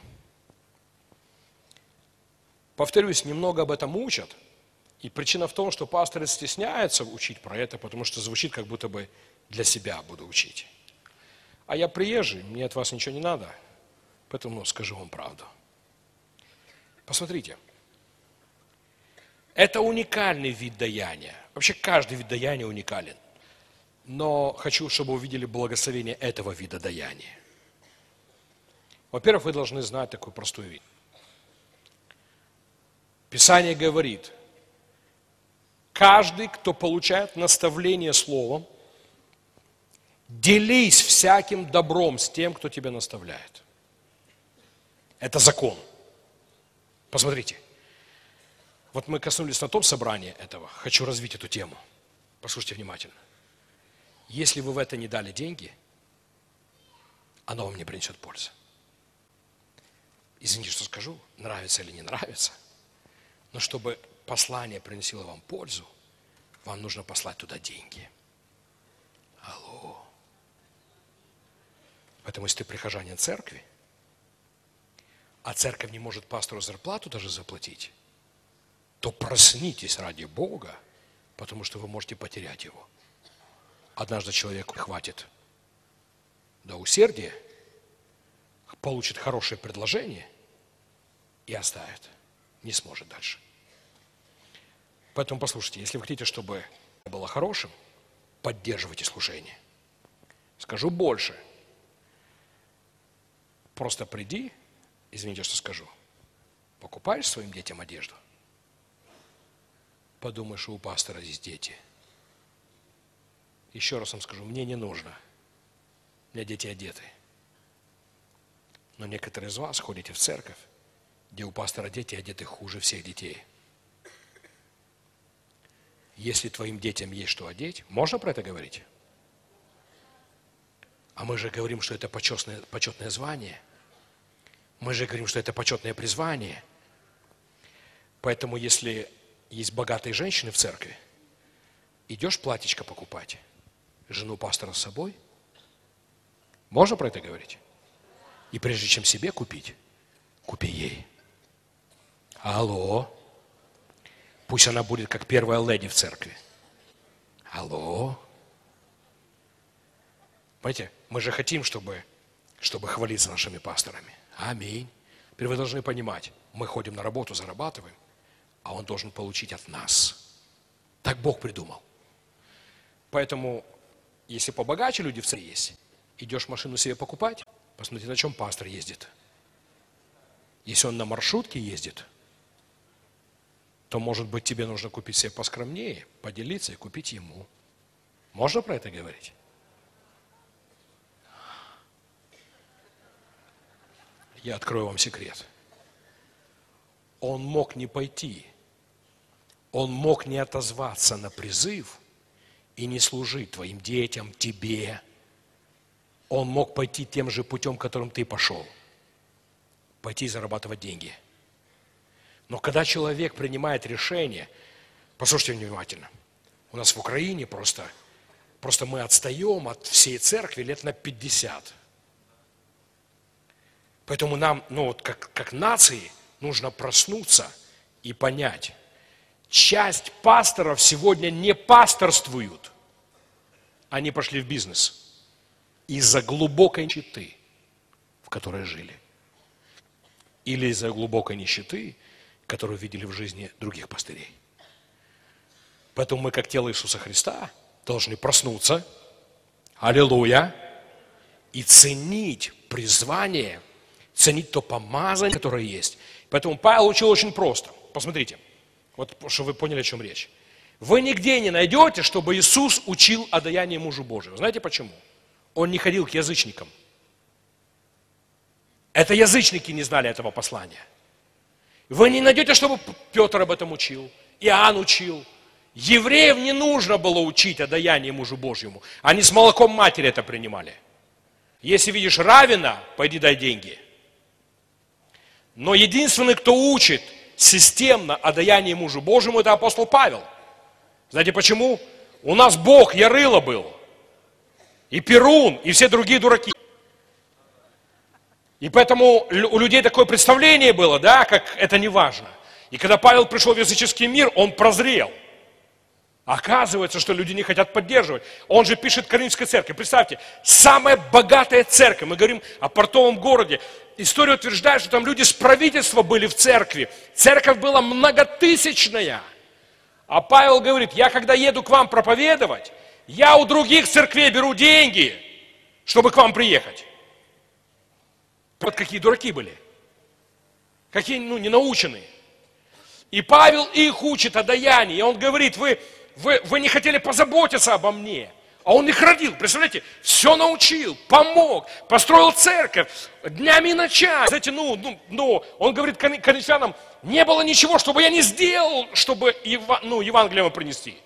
Повторюсь, немного об этом учат. И причина в том, что пасторы стесняются учить про это, потому что звучит, как будто бы для себя буду учить. А я приезжий, мне от вас ничего не надо, поэтому скажу вам правду. Посмотрите. Это уникальный вид даяния. Вообще каждый вид даяния уникален. Но хочу, чтобы вы увидели благословение этого вида даяния. Во-первых, вы должны знать такую простую вещь. Писание говорит, каждый, кто получает наставление словом, делись всяким добром с тем, кто тебя наставляет. Это закон. Посмотрите. Вот мы коснулись на том собрании этого. Хочу развить эту тему. Послушайте внимательно. Если вы в это не дали деньги, оно вам не принесет пользы. Извините, что скажу, нравится или не нравится, но чтобы послание приносило вам пользу, вам нужно послать туда деньги. Алло. Поэтому, если ты прихожанин церкви, а церковь не может пастору зарплату даже заплатить, то проснитесь ради Бога, потому что вы можете потерять его. Однажды человеку хватит до усердия, получит хорошее предложение и оставит. Не сможет дальше. Поэтому послушайте, если вы хотите, чтобы было хорошим, поддерживайте служение. Скажу больше. Просто приди, извините, что скажу, покупаешь своим детям одежду, подумай, что у пастора здесь дети. Еще раз вам скажу, мне не нужно. У меня дети одеты. Но некоторые из вас ходите в церковь, где у пастора дети одеты хуже всех детей. Если твоим детям есть что одеть, можно про это говорить? А мы же говорим, что это почетное звание. Мы же говорим, что это почетное призвание. Поэтому, если есть богатые женщины в церкви, идешь платьечко покупать, жену пастора с собой, можно про это говорить? И прежде чем себе купить, купи ей. Алло. Пусть она будет как первая леди в церкви. Алло. Понимаете, мы же хотим, чтобы хвалиться нашими пасторами. Аминь. Теперь вы должны понимать, мы ходим на работу, зарабатываем, а он должен получить от нас. Так Бог придумал. Поэтому, если побогаче люди в церкви есть, идешь машину себе покупать, посмотри, на чем пастор ездит. Если он на маршрутке ездит, то, может быть, тебе нужно купить себе поскромнее, поделиться и купить ему. Можно про это говорить? Я открою вам секрет. Он мог не пойти, он мог не отозваться на призыв и не служить твоим детям, тебе. Он мог пойти тем же путем, которым ты пошел. Пойти зарабатывать деньги. Но когда человек принимает решение, послушайте внимательно, у нас в Украине просто мы отстаем от всей церкви лет на 50. Поэтому нам, как нации, нужно проснуться и понять, часть пасторов сегодня не пасторствуют, они пошли в бизнес из-за глубокой нищеты, в которой жили, или из-за глубокой нищеты, которую видели в жизни других пастырей. Поэтому мы, как тело Иисуса Христа, должны проснуться, аллилуйя, и ценить призвание, ценить то помазание, которое есть. Поэтому Павел учил очень просто. Посмотрите, вот чтобы вы поняли, о чем речь. Вы нигде не найдете, чтобы Иисус учил о даянии мужу Божию. Знаете почему? Он не ходил к язычникам. Это язычники не знали этого послания. Вы не найдете, чтобы Петр об этом учил, Иоанн учил. Евреев не нужно было учить о даянии мужу Божьему. Они с молоком матери это принимали. Если видишь раввина, пойди дай деньги. Но единственный, кто учит системно о даянии мужу Божьему, это апостол Павел. Знаете почему? У нас Бог Ярыла был. И Перун, и все другие дураки. И поэтому у людей такое представление было, да, как это не важно. И когда Павел пришел в языческий мир, он прозрел. Оказывается, что люди не хотят поддерживать. Он же пишет Коринфской церкви. Представьте, самая богатая церковь. Мы говорим о портовом городе. История утверждает, что там люди с правительства были в церкви. Церковь была многотысячная. А Павел говорит, я когда еду к вам проповедовать, я у других церквей беру деньги, чтобы к вам приехать. Вот какие дураки были. Какие, ненаученные. И Павел их учит о даянии. И он говорит, вы не хотели позаботиться обо мне. А он их родил, представляете? Все научил, помог, построил церковь днями и ночами. Знаете, он говорит коринфянам, не было ничего, чтобы я не сделал, чтобы Евангелие вам принести.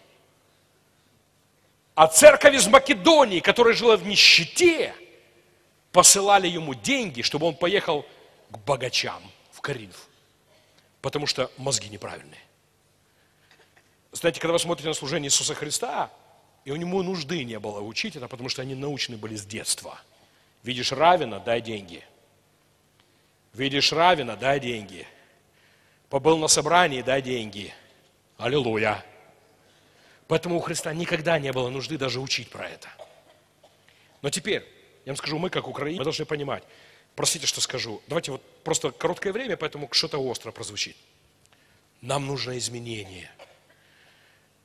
А церковь из Македонии, которая жила в нищете, посылали ему деньги, чтобы он поехал к богачам в Коринф. Потому что мозги неправильные. Знаете, когда вы смотрите на служение Иисуса Христа, и у него нужды не было учить это, потому что они научены были с детства. Видишь раввина, дай деньги. Видишь раввина, дай деньги. Побыл на собрании, дай деньги. Аллилуйя. Поэтому у Христа никогда не было нужды даже учить про это. Но теперь, я вам скажу, мы как Украина, мы должны понимать. Простите, что скажу. Давайте вот просто короткое время, поэтому что-то остро прозвучит. Нам нужно изменение.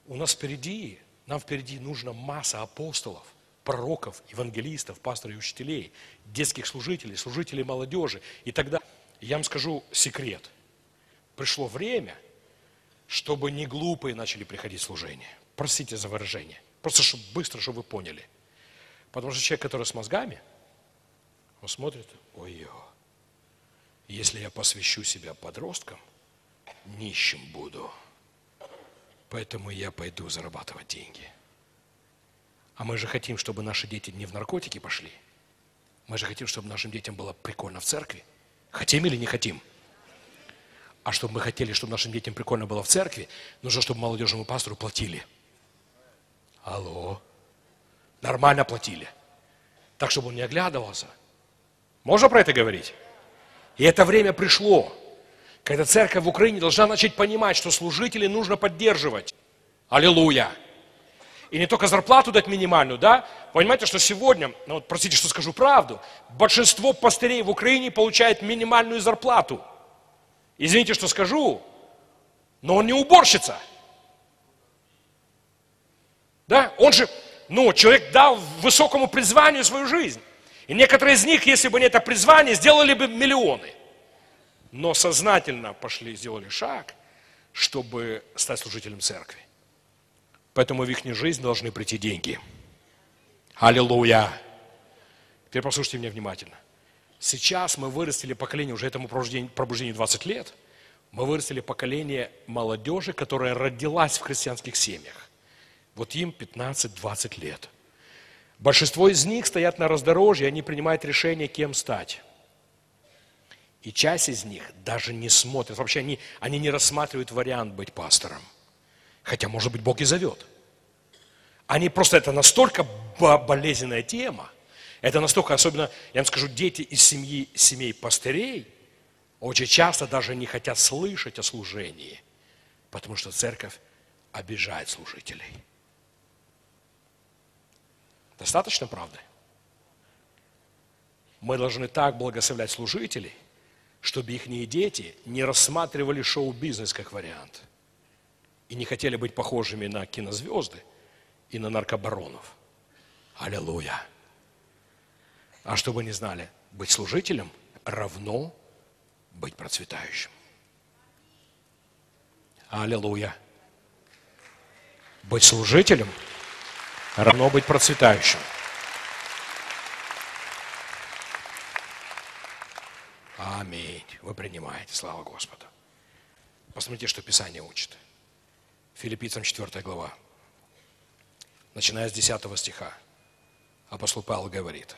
нам впереди нужна масса апостолов, пророков, евангелистов, пасторов и учителей, детских служителей, служителей молодежи и так далее. Я вам скажу секрет. Пришло время, чтобы не глупые начали приходить в служение. Простите за выражение. Просто чтобы быстро, чтобы вы поняли. Потому что человек, который с мозгами, он смотрит, ой-ё, если я посвящу себя подросткам, нищим буду. Поэтому я пойду зарабатывать деньги. А мы же хотим, чтобы наши дети не в наркотики пошли. Мы же хотим, чтобы нашим детям было прикольно в церкви. Хотим или не хотим? А чтобы мы хотели, чтобы нашим детям прикольно было в церкви, нужно, чтобы молодежному пастору платили. Алло. Нормально платили. Так, чтобы он не оглядывался. Можно про это говорить? И это время пришло, когда церковь в Украине должна начать понимать, что служителей нужно поддерживать. Аллилуйя. И не только зарплату дать минимальную, да? Понимаете, что сегодня, ну вот простите, что скажу правду, большинство пастырей в Украине получает минимальную зарплату. Извините, что скажу, но он не уборщица. Да? Он же, человек дал высокому призванию свою жизнь. И некоторые из них, если бы не это призвание, сделали бы миллионы. Но сознательно сделали шаг, чтобы стать служителем церкви. Поэтому в их жизнь должны прийти деньги. Аллилуйя. Теперь послушайте меня внимательно. Сейчас мы вырастили поколение, уже этому пробуждению 20 лет, мы вырастили поколение молодежи, которая родилась в христианских семьях. Вот им 15-20 лет. Большинство из них стоят на раздорожье, они принимают решение, кем стать. И часть из них даже не смотрят, вообще они не рассматривают вариант быть пастором. Хотя, может быть, Бог и зовет. Это настолько болезненная тема, это настолько, особенно, я вам скажу, дети из семей пастырей очень часто даже не хотят слышать о служении, потому что церковь обижает служителей. Достаточно правды? Мы должны так благословлять служителей, чтобы их дети не рассматривали шоу-бизнес как вариант и не хотели быть похожими на кинозвезды и на наркобаронов. Аллилуйя. А чтобы они знали, быть служителем равно быть процветающим. Аллилуйя. Быть служителем равно быть процветающим. Аминь. Вы принимаете. Слава Господу. Посмотрите, что Писание учит. Филиппийцам 4 глава. Начиная с 10 стиха. Апостол Павел говорит: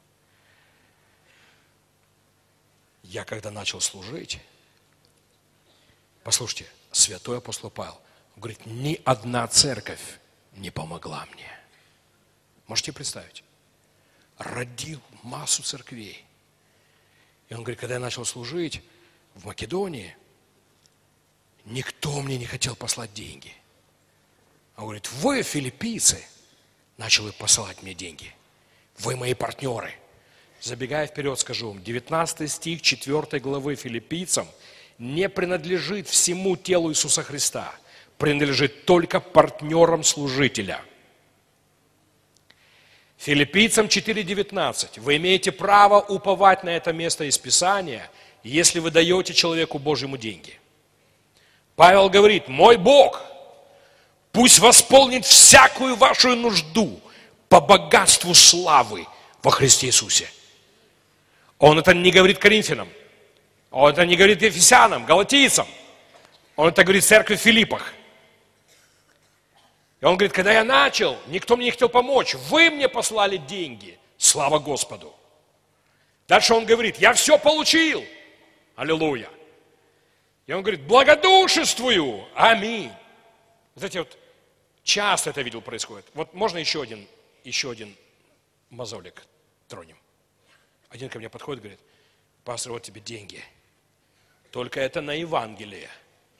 я когда начал служить, послушайте, святой апостол Павел говорит, ни одна церковь не помогла мне. Можете представить? Родил массу церквей. И он говорит, когда я начал служить в Македонии, никто мне не хотел послать деньги. Он говорит, вы, филиппийцы, начали посылать мне деньги. Вы мои партнеры. Забегая вперед, скажу вам, 19 стих 4 главы Филиппийцам не принадлежит всему телу Иисуса Христа, принадлежит только партнерам служителя. Филиппийцам 4:19. Вы имеете право уповать на это место из Писания, если вы даете человеку Божьему деньги. Павел говорит, мой Бог пусть восполнит всякую вашу нужду по богатству славы во Христе Иисусе. Он это не говорит Коринфянам, он это не говорит Ефесянам, Галатийцам, он это говорит церкви в Филиппах. И он говорит, когда я начал, никто мне не хотел помочь, вы мне послали деньги, слава Господу. Дальше он говорит, я все получил, аллилуйя. И он говорит, благодушествую, аминь. Знаете, вот часто это видел происходит. Вот можно еще один мозолик тронем. Один ко мне подходит и говорит, пастор, вот тебе деньги. Только это на Евангелие.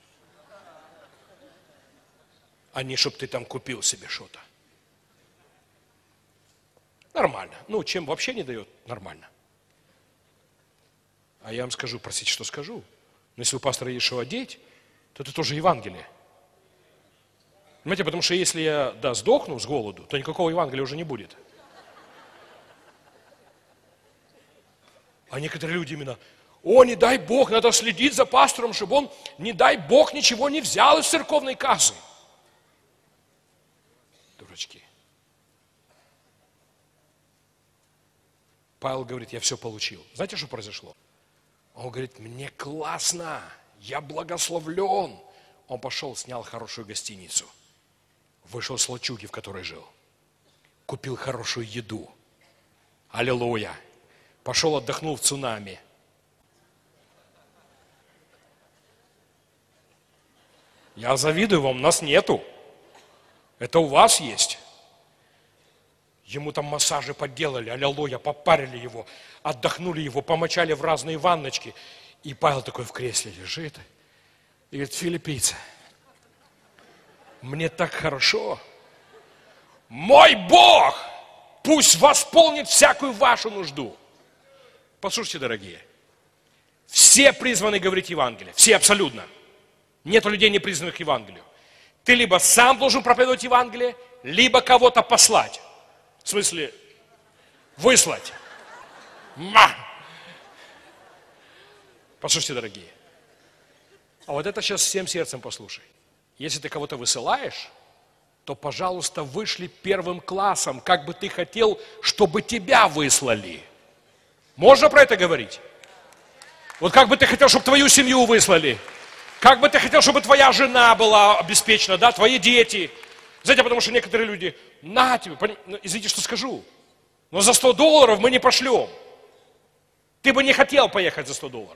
А не чтобы ты там купил себе что-то. Нормально. Чем вообще не дает, нормально. А я вам скажу, простите, что скажу. Но если у пастора есть что одеть, то это тоже Евангелие. Понимаете, потому что если я, сдохну с голоду, то никакого Евангелия уже не будет. А некоторые люди именно, не дай Бог, надо следить за пастором, чтобы он, не дай Бог, ничего не взял из церковной кассы. Дурачки. Павел говорит, я все получил. Знаете, что произошло? Он говорит, мне классно, я благословлен. Он пошел, снял хорошую гостиницу, вышел с лачуги, в которой жил, купил хорошую еду. Аллилуйя. Пошел, отдохнул в цунами. Я завидую вам, нас нету. Это у вас есть. Ему там массажи подделали, аллилуйя, попарили его, отдохнули его, помочали в разные ванночки. И Павел такой в кресле лежит и говорит, филиппийцы, мне так хорошо. Мой Бог пусть восполнит всякую вашу нужду. Послушайте, дорогие, все призваны говорить Евангелие, все абсолютно. Нет людей, не призванных к Евангелию. Ты либо сам должен проповедовать Евангелие, либо кого-то послать. В смысле, выслать. Послушайте, дорогие. А вот это сейчас всем сердцем послушай. Если ты кого-то высылаешь, то, пожалуйста, вышли первым классом, как бы ты хотел, чтобы тебя выслали. Можно про это говорить? Вот как бы ты хотел, чтобы твою семью выслали? Как бы ты хотел, чтобы твоя жена была обеспечена, твои дети? Знаете, потому что некоторые люди, на тебе, извините, что скажу, но за $100 мы не пошлем. Ты бы не хотел поехать за $100.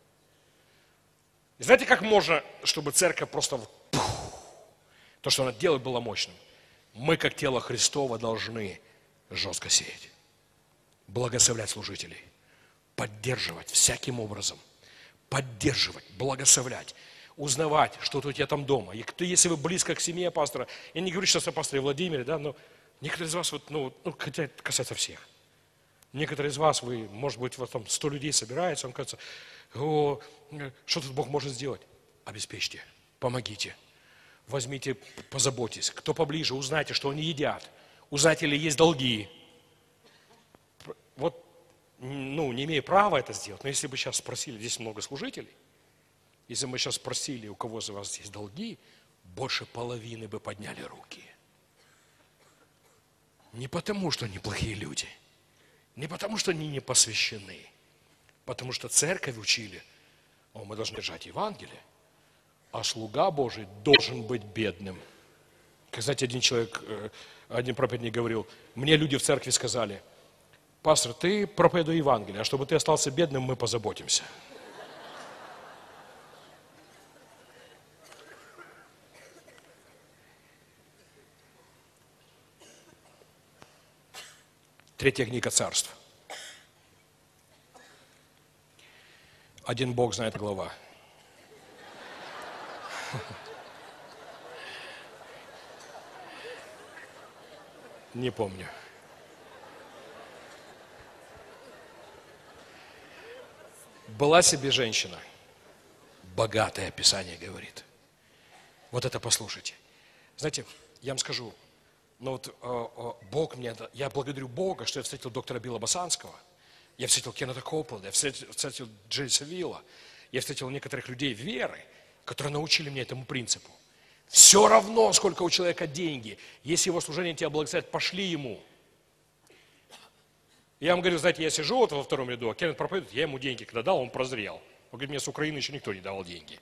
И знаете, как можно, чтобы церковь просто, то, что она делает, было мощным? Мы, как тело Христово, должны жестко сеять, благословлять служителей, поддерживать всяким образом, поддерживать, благословлять, узнавать, что у тебя там дома. И если вы близко к семье пастора, я не говорю сейчас о пасторе Владимире, но некоторые из вас, хотя это касается всех, некоторые из вас, вы, может быть, вот там 100 людей собирается, вам кажется, что тут Бог может сделать? Обеспечьте, помогите, возьмите, позаботьтесь. Кто поближе, узнайте, что они едят, узнайте, ли есть долги. Вот, не имею права это сделать, но если бы сейчас спросили, здесь много служителей, если мы сейчас спросили, у кого из вас есть долги, больше половины бы подняли руки. Не потому, что они плохие люди, не потому, что они не посвящены, потому что церковь учили, мы должны держать Евангелие, а слуга Божий должен быть бедным. Как, знаете, один проповедник говорил, мне люди в церкви сказали, пастор, ты проповедуй Евангелие, а чтобы ты остался бедным, мы позаботимся. Третья книга Царств. Один Бог знает глава. Не помню. Была себе женщина, богатое Писание говорит. Вот это послушайте. Знаете, я вам скажу, Бог я благодарю Бога, что я встретил доктора Билла Басанского, я встретил Кеннета Копланда, я встретил Джейса Вилла, я встретил некоторых людей веры, которые научили меня этому принципу. Все равно, сколько у человека деньги, если его служение тебя благословит, пошли ему. Я вам говорю, знаете, я сижу во втором ряду, а Кеннет проповедует, я ему деньги когда дал, он прозрел. Он говорит, мне с Украины еще никто не давал деньги.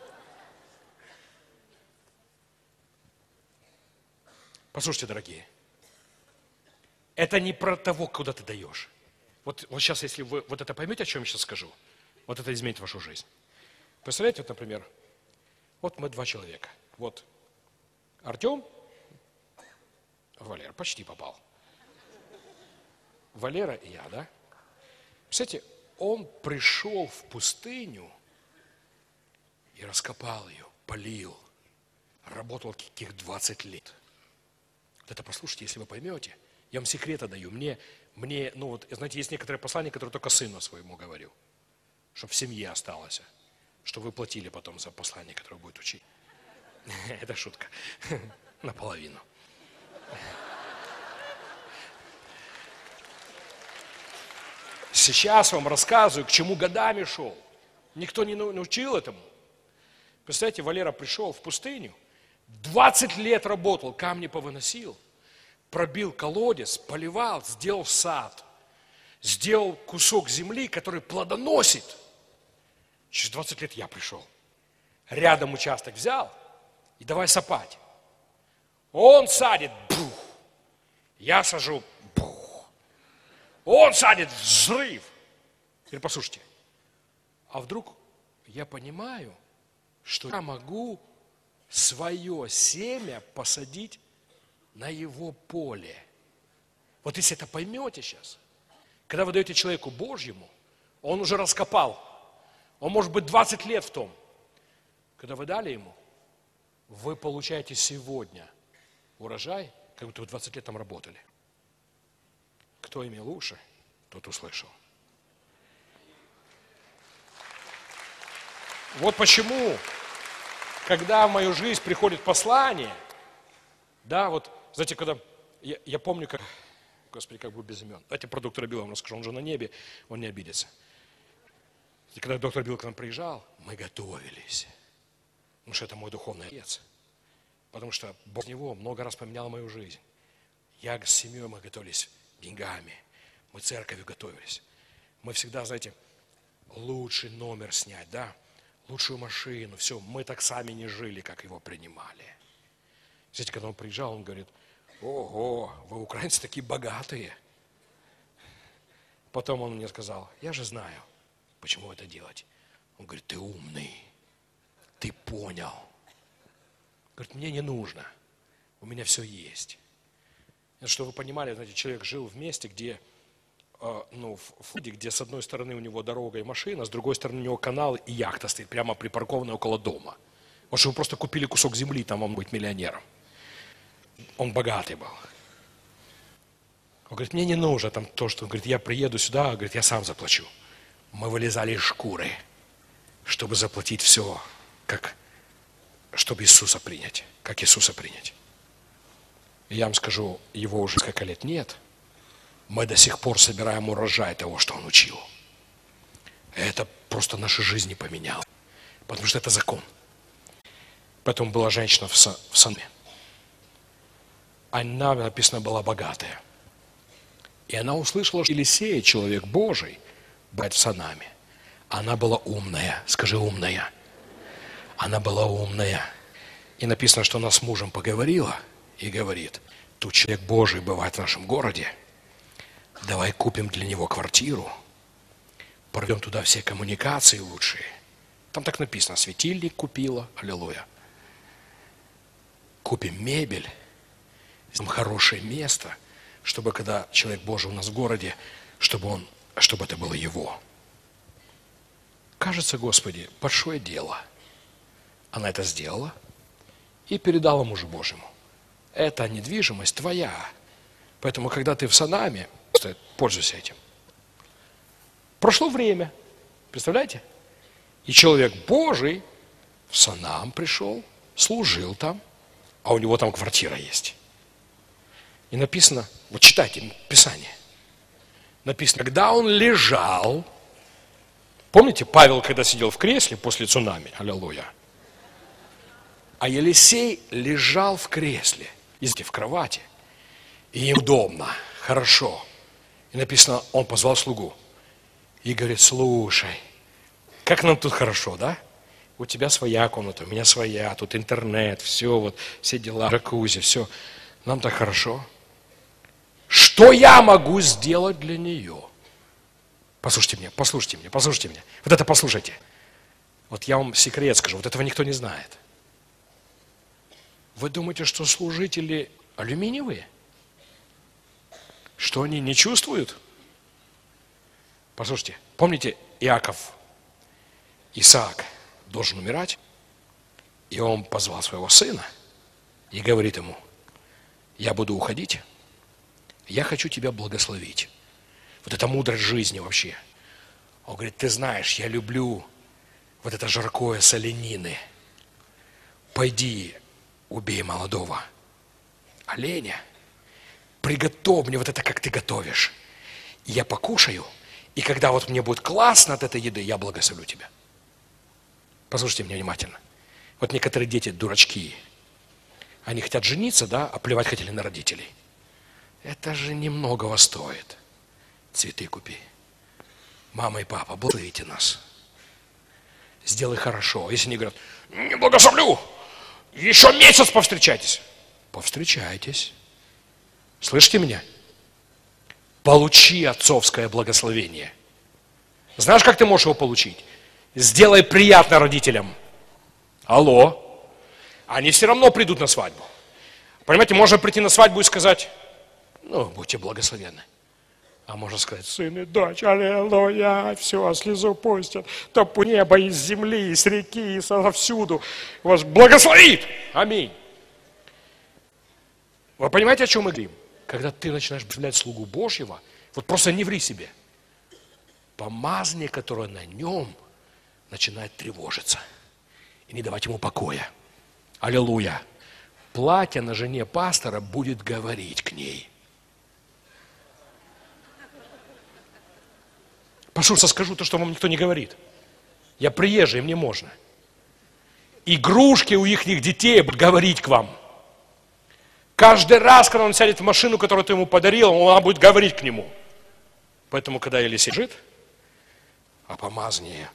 Послушайте, дорогие, это не про того, куда ты даешь. Вот сейчас, если вы вот это поймете, о чем я сейчас скажу, вот это изменит вашу жизнь. Представляете, вот, например, вот мы 2 человека. Вот Артем, Валера, почти попал. Валера и я, да? Представляете, он пришел в пустыню и раскопал ее, полил, работал каких 20 лет. Вот это послушайте, если вы поймете. Я вам секреты даю. Знаете, есть некоторые послания, которые только сыну своему говорю, чтобы в семье осталось, чтобы вы платили потом за послание, которое будет учить. Это шутка. наполовину. Сейчас вам рассказываю, к чему годами шел. Никто не научил этому. Представляете, Валера пришел в пустыню, 20 лет работал, камни повыносил, пробил колодец, поливал, сделал сад, сделал кусок земли, который плодоносит. Через 20 лет я пришел. Рядом участок взял и давай сапать. Он садит, бух. Я сажу, бух. Он садит, взрыв. Теперь послушайте. А вдруг я понимаю, что я могу свое семя посадить на его поле. Вот если это поймете сейчас, когда вы даете человеку Божьему, он уже раскопал. Он может быть 20 лет в том. Когда вы дали ему, вы получаете сегодня урожай, как будто вы 20 лет там работали. Кто имел уши, тот услышал. Вот почему, когда в мою жизнь приходит послание, да, вот, знаете, когда, я помню, как, Господи, как бы без имен. Давайте про доктора Билла вам расскажу, он же на небе, он не обидится. И когда доктор Билл к нам приезжал, мы готовились, потому что это мой духовный отец, потому что Бог с него много раз поменял мою жизнь. Я с семьей, мы готовились деньгами, мы церковью готовились. Мы всегда, знаете, лучший номер снять, да, лучшую машину, все, мы так сами не жили, как его принимали. Знаете, когда он приезжал, он говорит: ого, вы, украинцы, такие богатые. Потом он мне сказал: я же знаю, почему это делать. Он говорит: ты умный, ты понял. Говорит: мне не нужно, у меня все есть. Чтобы вы понимали, знаете, человек жил в месте, где, где с одной стороны у него дорога и машина, с другой стороны у него канал и яхта стоит, прямо припаркованная около дома. Вот что вы просто купили кусок земли, там вам быть миллионером. Он богатый был. Он говорит: мне не нужно там то, что... Он говорит: я приеду сюда, говорит, я сам заплачу. Мы вылезали из шкуры, чтобы заплатить все, чтобы Иисуса принять, как Иисуса принять. И я вам скажу, его уже несколько лет нет. Мы до сих пор собираем урожай того, что он учил. Это просто наши жизни поменяло. Потому что это закон. Потом была женщина в Саме. Она, написано, была богатая. И она услышала, что Елисей, человек Божий, бывает в Санаме. Она была умная. Скажи: умная. Она была умная. И написано, что она с мужем поговорила и говорит: тут человек Божий бывает в нашем городе. Давай купим для него квартиру. Проведем туда все коммуникации лучшие. Там так написано: светильник купила, аллилуйя. Купим мебель. Там хорошее место, чтобы когда человек Божий у нас в городе, чтобы это было его. Кажется, Господи, большое дело. Она это сделала и передала мужу Божьему. Эта недвижимость твоя. Поэтому, когда ты в Санаме, пользуйся этим. Прошло время, представляете? И человек Божий в Санам пришел, служил там, а у него там квартира есть. И написано, вот читайте Писание, написано, когда он лежал, помните, Павел, когда сидел в кресле после цунами, аллилуйя, а Елисей лежал в кресле, в кровати, и ему удобно, хорошо. И написано, он позвал слугу и говорит: слушай, как нам тут хорошо, да? У тебя своя комната, у меня своя, тут интернет, все, вот, все дела, джакузи, все. Нам так хорошо. Что я могу сделать для нее? Послушайте меня. Вот это послушайте. Вот я вам секрет скажу, вот этого никто не знает. Вы думаете, что служители алюминиевые? Что они не чувствуют? Послушайте, помните, Исаак должен умирать, и он позвал своего сына и говорит ему: я буду уходить, я хочу тебя благословить. Вот это мудрость жизни вообще. Он говорит: ты знаешь, я люблю вот это жаркое с оленины. Пойди, убей молодого оленя, приготовь мне вот это, как ты готовишь. И я покушаю, и когда вот мне будет классно от этой еды, я благословлю тебя. Послушайте меня внимательно. Вот некоторые дети дурачки, они хотят жениться, да, а плевать хотели на родителей. Это же немногого стоит. Цветы купи. Мама и папа, благословите нас. Сделай хорошо. Если они говорят, не благословлю, еще месяц повстречайтесь. Повстречайтесь. Слышите меня? Получи отцовское благословение. Знаешь, как ты можешь его получить? Сделай приятно родителям. Алло. Они все равно придут на свадьбу. Понимаете, можно прийти на свадьбу и сказать, ну, будьте благословенны. А можно сказать, сын и дочь, аллилуйя, все, слезу пустят, топ неба из земли, из реки, из отовсюду. Вас благословит. Аминь. Вы понимаете, о чем мы говорим? Когда ты начинаешь представлять слугу Божьего, вот просто не ври себе. Помазание, которое на нем, начинает тревожиться и не давать ему покоя. Аллилуйя. Платье на жене пастора будет говорить к ней. Пошурса, скажу то, что вам никто не говорит. Я приезжий, мне можно. Игрушки у их детей будут говорить к вам. Каждый раз, когда он сядет в машину, которую ты ему подарил, она будет говорить к нему. Поэтому, когда Елисей лежит, а помазание,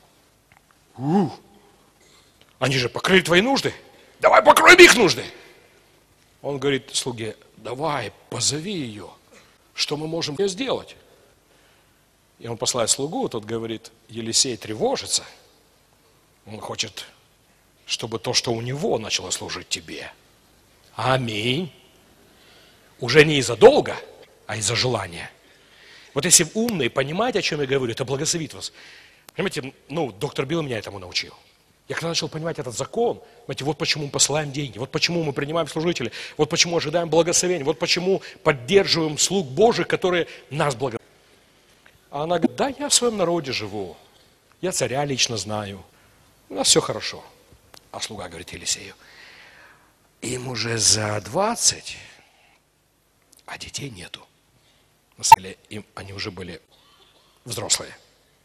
они же покрыли твои нужды. Давай покроем их нужды. Он говорит слуге, давай, позови ее. Что мы можем сделать? И он посылает слугу, тот говорит, Елисей тревожится. Он хочет, чтобы то, что у него, начало служить тебе. Аминь. Уже не из-за долга, а из-за желания. Вот если умные понимаете, о чем я говорю, это благословит вас. Понимаете, доктор Билл меня этому научил. Я когда начал понимать этот закон, понимаете, вот почему мы посылаем деньги, вот почему мы принимаем служителей, вот почему ожидаем благословения, вот почему поддерживаем слуг Божьих, которые нас благословят. А она говорит, да, я в своем народе живу, я царя лично знаю, у нас все хорошо. А слуга говорит Елисею, им уже за 20, а детей нету. На самом деле, они уже были взрослые.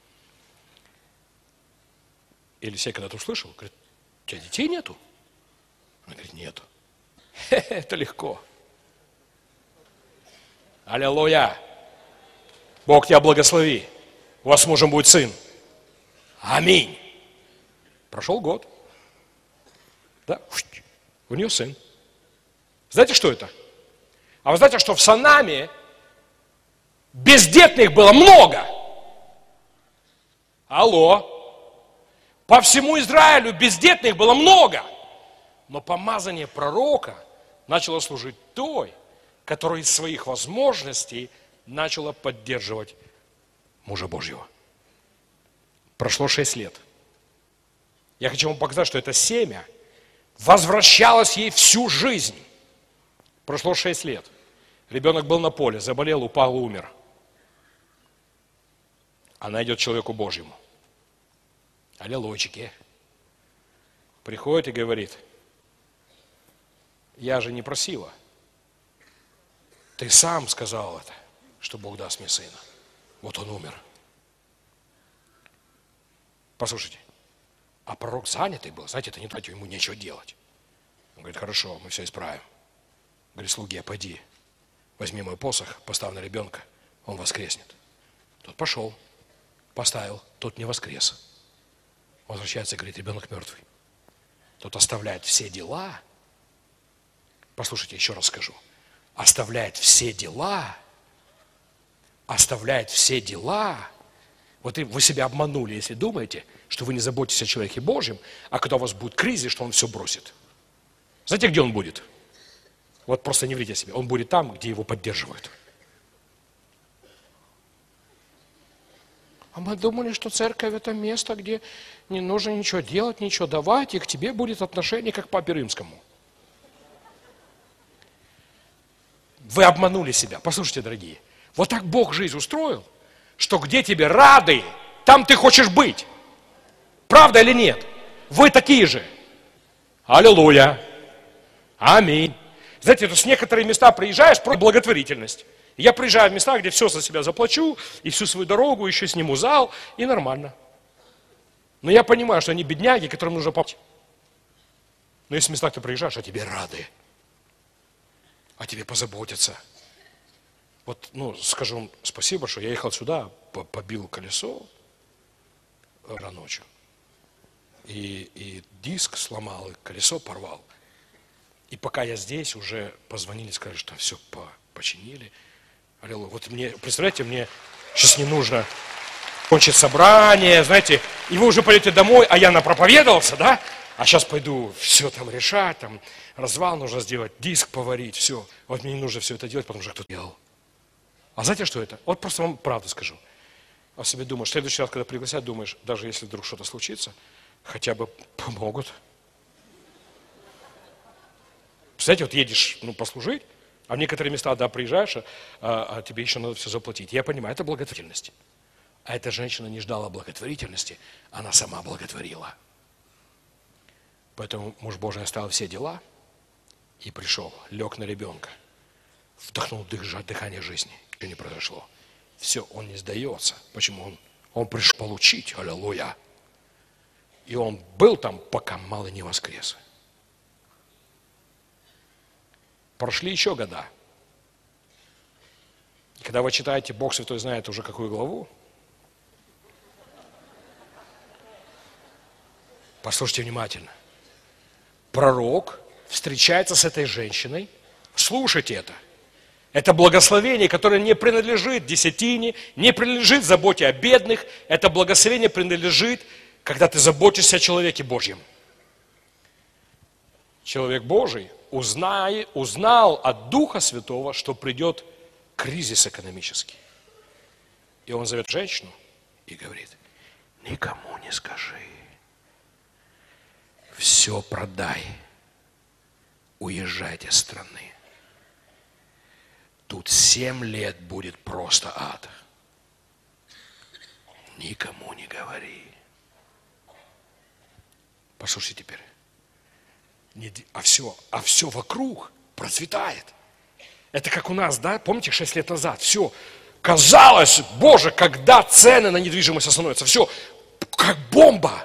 Елисей когда-то услышал, говорит, у тебя детей нету? Он говорит, нету. Это легко. Аллилуйя. Бог тебя благослови. У вас с мужем будет сын. Аминь. Прошел год. Да, у нее сын. Знаете, что это? А вы знаете, что в Санаме бездетных было много? Алло. По всему Израилю бездетных было много. Но помазание пророка начало служить той, которая из своих возможностей начала поддерживать мужа Божьего. Прошло 6 лет. Я хочу вам показать, что это семя возвращалось ей всю жизнь. Прошло 6 лет. Ребенок был на поле, заболел, упал, умер. Она идет к человеку Божьему. Аллилуйчики. Приходит и говорит, я же не просила. Ты сам сказал это, что Бог даст мне сына. Вот он умер. Послушайте, а пророк занятый был, знаете, это не то, ему нечего делать. Он говорит, хорошо, мы все исправим. Говорит, слуге, пойди, возьми мой посох, поставь на ребенка, он воскреснет. Тот пошел, поставил, тот не воскрес. Возвращается и говорит, ребенок мертвый. Тот оставляет все дела. Послушайте, еще раз скажу. Оставляет все дела. Оставляет все дела. Вот вы себя обманули, если думаете, что вы не заботитесь о человеке Божьем, а когда у вас будет кризис, что он все бросит. Знаете, где он будет? Вот просто не врите себе. Он будет там, где его поддерживают. А мы думали, что церковь это место, где не нужно ничего делать, ничего давать, и к тебе будет отношение, как к папе римскому. Вы обманули себя. Послушайте, дорогие, вот так Бог жизнь устроил, что где тебе рады, там ты хочешь быть. Правда или нет? Вы такие же. Аллилуйя. Аминь. Знаете, с некоторые места приезжаешь, просто благотворительность. Я приезжаю в места, где все за себя заплачу, и всю свою дорогу, еще сниму зал, и нормально. Но я понимаю, что они бедняги, которым нужно помочь. Но есть места, где ты приезжаешь, а тебе рады. А тебе позаботятся. Вот, скажу вам спасибо, что я ехал сюда, побил колесо рано ночью. И диск сломал, и колесо порвал. И пока я здесь, уже позвонили, сказали, что все починили. Аллилуйя. Вот мне, представляете, мне сейчас не нужно кончить собрание, знаете, и вы уже пойдете домой, а я напроповедовался, да? А сейчас пойду все там решать, там развал нужно сделать, диск поварить, все. Вот мне не нужно все это делать, потому что кто-то делал. А знаете, что это? Вот просто вам правду скажу. А себе думаешь, в следующий раз, когда пригласят, думаешь, даже если вдруг что-то случится, хотя бы помогут. Представляете, вот едешь, послужить, а в некоторые места, да, приезжаешь, а тебе еще надо все заплатить. Я понимаю, это благотворительность. А эта женщина не ждала благотворительности, она сама благотворила. Поэтому муж Божий оставил все дела и пришел, лег на ребенка, вдохнул дыхание жизни. Ничего не произошло. Все, он не сдается. Почему? Он пришел получить, аллилуйя. И он был там, пока мало не воскрес. Прошли еще года. И когда вы читаете, Бог Святой знает уже какую главу, послушайте внимательно. Пророк встречается с этой женщиной. Слушайте это. Это благословение, которое не принадлежит десятине, не принадлежит заботе о бедных. Это благословение принадлежит, когда ты заботишься о человеке Божьем. Человек Божий узнал от Духа Святого, что придет кризис экономический. И он зовет женщину и говорит, никому не скажи. Все продай, уезжайте из страны. Тут 7 лет будет просто ад. Никому не говори. Послушайте теперь. А все вокруг процветает. Это как у нас, да? Помните, 6 лет назад? Все. Казалось, Боже, когда цены на недвижимость остановятся, все как бомба.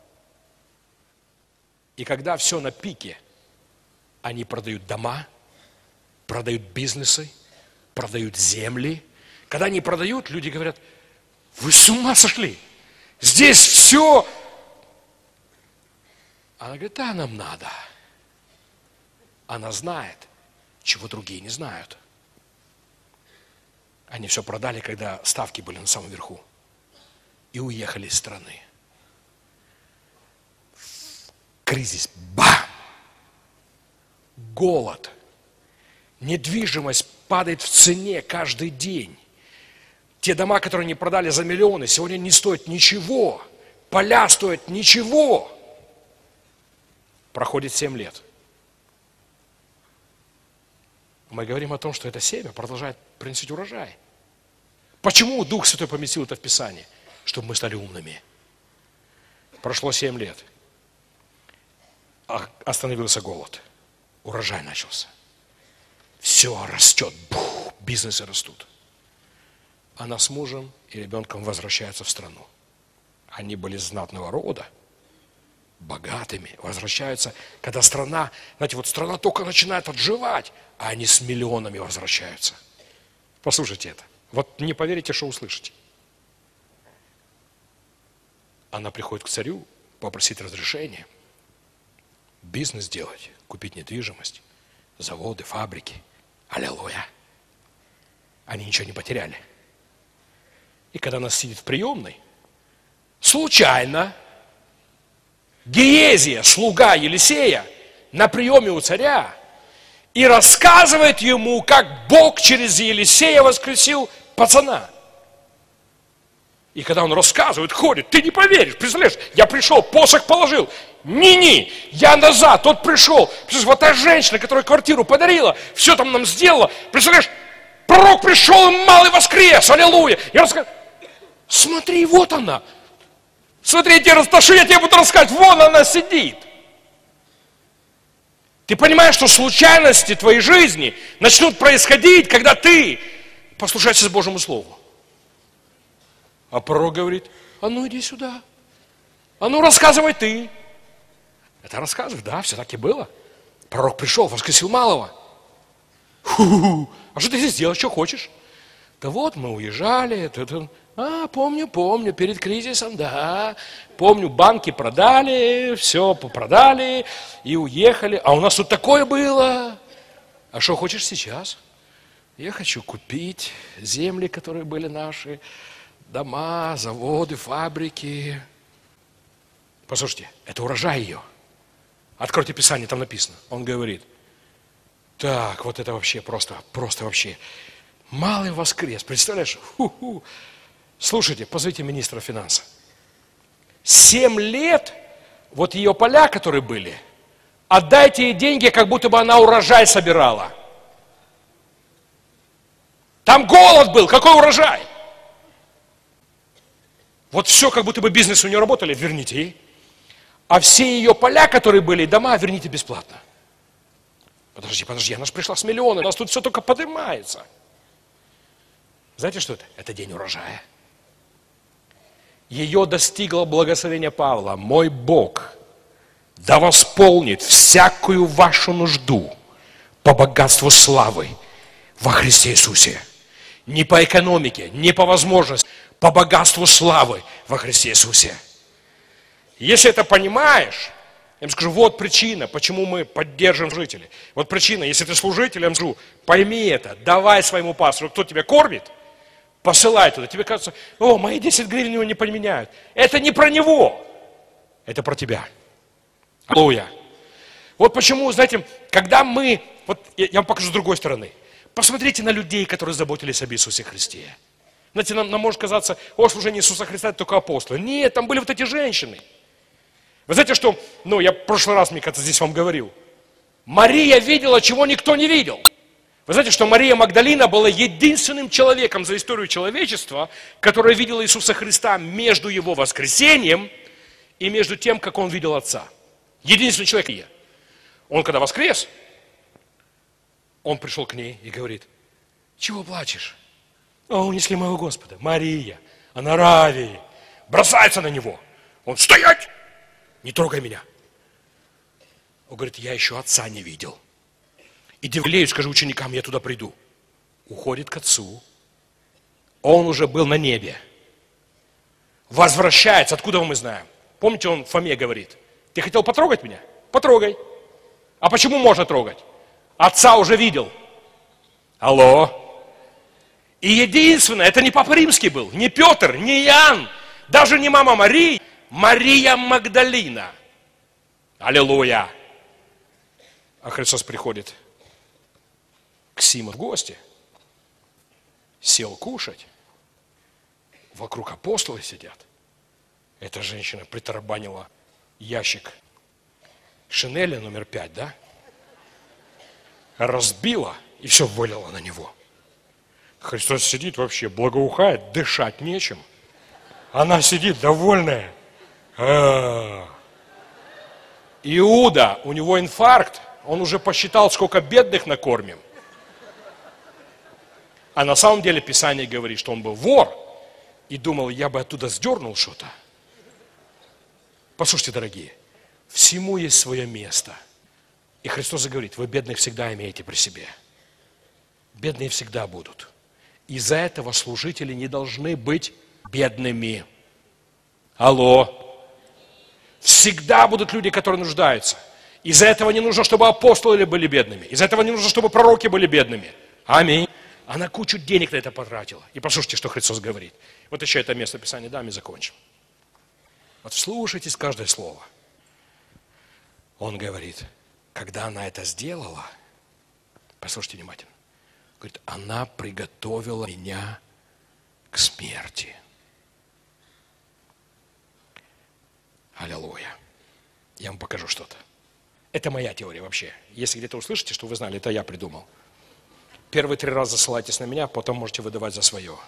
И когда все на пике, они продают дома, продают бизнесы, продают земли. Когда они продают, люди говорят, вы с ума сошли? Здесь все. Она говорит, да, нам надо. Она знает, чего другие не знают. Они все продали, когда ставки были на самом верху. И уехали из страны. Кризис. Бам! Голод. Недвижимость падает в цене каждый день. Те дома, которые не продали за миллионы, сегодня не стоят ничего. Поля стоят ничего. Проходит 7 лет. Мы говорим о том, что это семя продолжает приносить урожай. Почему Дух Святой поместил это в Писание? Чтобы мы стали умными. Прошло 7 лет. Остановился голод. Урожай начался. Все растет. Бизнесы растут. Она с мужем и ребенком возвращаются в страну. Они были знатного рода, богатыми, возвращаются, когда страна, знаете, вот страна только начинает отживать, а они с миллионами возвращаются. Послушайте это. Вот не поверите, что услышите. Она приходит к царю попросить разрешения бизнес делать, купить недвижимость, заводы, фабрики. Аллилуйя. Они ничего не потеряли. И когда она сидит в приемной, случайно Гиезия, слуга Елисея, на приеме у царя и рассказывает ему, как Бог через Елисея воскресил пацана. И когда он рассказывает, ходит, ты не поверишь, представляешь, я пришел, посох положил, я назад, тот пришел. Вот та женщина, которая квартиру подарила, все там нам сделала, представляешь, пророк пришел, и малый воскрес, аллилуйя. Я рассказываю, смотри, вот она. Смотри, я тебе расташу, я тебе буду рассказывать, вон она сидит. Ты понимаешь, что случайности твоей жизни начнут происходить, когда ты послушаешься Божьему Слову. А пророк говорит, а ну иди сюда, а ну рассказывай ты. Это рассказывай, да, все так и было. Пророк пришел, воскресил малого. Фу, а что ты здесь делаешь, что хочешь? Да вот, мы уезжали, помню, перед кризисом, да, помню, банки продали, все продали и уехали, а у нас тут такое было. А что хочешь сейчас? Я хочу купить земли, которые были наши, дома, заводы, фабрики. Послушайте, это урожай ее. Откройте Писание, там написано. Он говорит, так, вот это вообще просто вообще. Малый воскрес, представляешь? Ху-ху. Слушайте, позовите министра финансов. 7 лет, вот ее поля, которые были, отдайте ей деньги, как будто бы она урожай собирала. Там голод был, какой урожай? Вот все, как будто бы бизнес у нее работали, верните ей. А все ее поля, которые были, дома, верните бесплатно. Подожди, она же пришла с миллионами, у нас тут все только поднимается. Знаете, что это? Это день урожая. Ее достигло благословение Павла. Мой Бог да восполнит всякую вашу нужду по богатству славы во Христе Иисусе. Не по экономике, не по возможности, по богатству славы во Христе Иисусе. Если это понимаешь, я им скажу, вот причина, почему мы поддерживаем служителей. Вот причина, если ты служитель, я им скажу, пойми это, давай своему пастору, кто тебя кормит, посылай туда. Тебе кажется, мои 10 гривен его не поменяют. Это не про него, это про тебя. Аллилуйя. Вот почему, знаете, когда мы, вот я вам покажу с другой стороны. Посмотрите на людей, которые заботились об Иисусе Христе. Знаете, нам может казаться, служение Иисуса Христа это только апостолы. Нет, там были вот эти женщины. Вы знаете, что, я в прошлый раз, мне кажется, здесь вам говорил. Мария видела, чего никто не видел. Вы знаете, что Мария Магдалина была единственным человеком за историю человечества, которая видела Иисуса Христа между его воскресением и между тем, как он видел Отца. Единственный человек. Он когда воскрес, он пришел к ней и говорит, чего плачешь? Унесли моего Господа. Мария, она рави, бросается на него. Он, стоять! Не трогай меня. Он говорит, я еще Отца не видел. Иди в Галилею, скажи ученикам, я туда приду. Уходит к Отцу. Он уже был на небе. Возвращается. Откуда мы знаем? Помните, он Фоме говорит, ты хотел потрогать меня? Потрогай. А почему можно трогать? Отца уже видел. Алло. И единственное, это не Папа Римский был, не Петр, не Иоанн, даже не мама Марии, Мария Магдалина. Аллилуйя. А Христос приходит к Симону в гости, сел кушать, вокруг апостолы сидят. Эта женщина притарабанила ящик Шинеля номер 5, да? Разбила и все вылила на него. Христос сидит вообще, благоухает, дышать нечем. Она сидит довольная. Иуда, у него инфаркт, он уже посчитал, сколько бедных накормим. А на самом деле Писание говорит, что он был вор и думал, я бы оттуда сдернул что-то. Послушайте, дорогие, всему есть свое место. И Христос говорит, вы бедных всегда имеете при себе. Бедные всегда будут. Из-за этого служители не должны быть бедными. Алло. Всегда будут люди, которые нуждаются. Из-за этого не нужно, чтобы апостолы были бедными. Из-за этого не нужно, чтобы пророки были бедными. Аминь. Она кучу денег на это потратила. И послушайте, что Христос говорит. Вот еще это место Писания дам и закончим. Вот вслушайтесь каждое слово. Он говорит, когда она это сделала, послушайте внимательно, говорит, она приготовила меня к смерти. Аллилуйя. Я вам покажу что-то. Это моя теория вообще. Если где-то услышите, что вы знали, это я придумал. Первые 3 раза ссылайтесь на меня, потом можете выдавать за свое.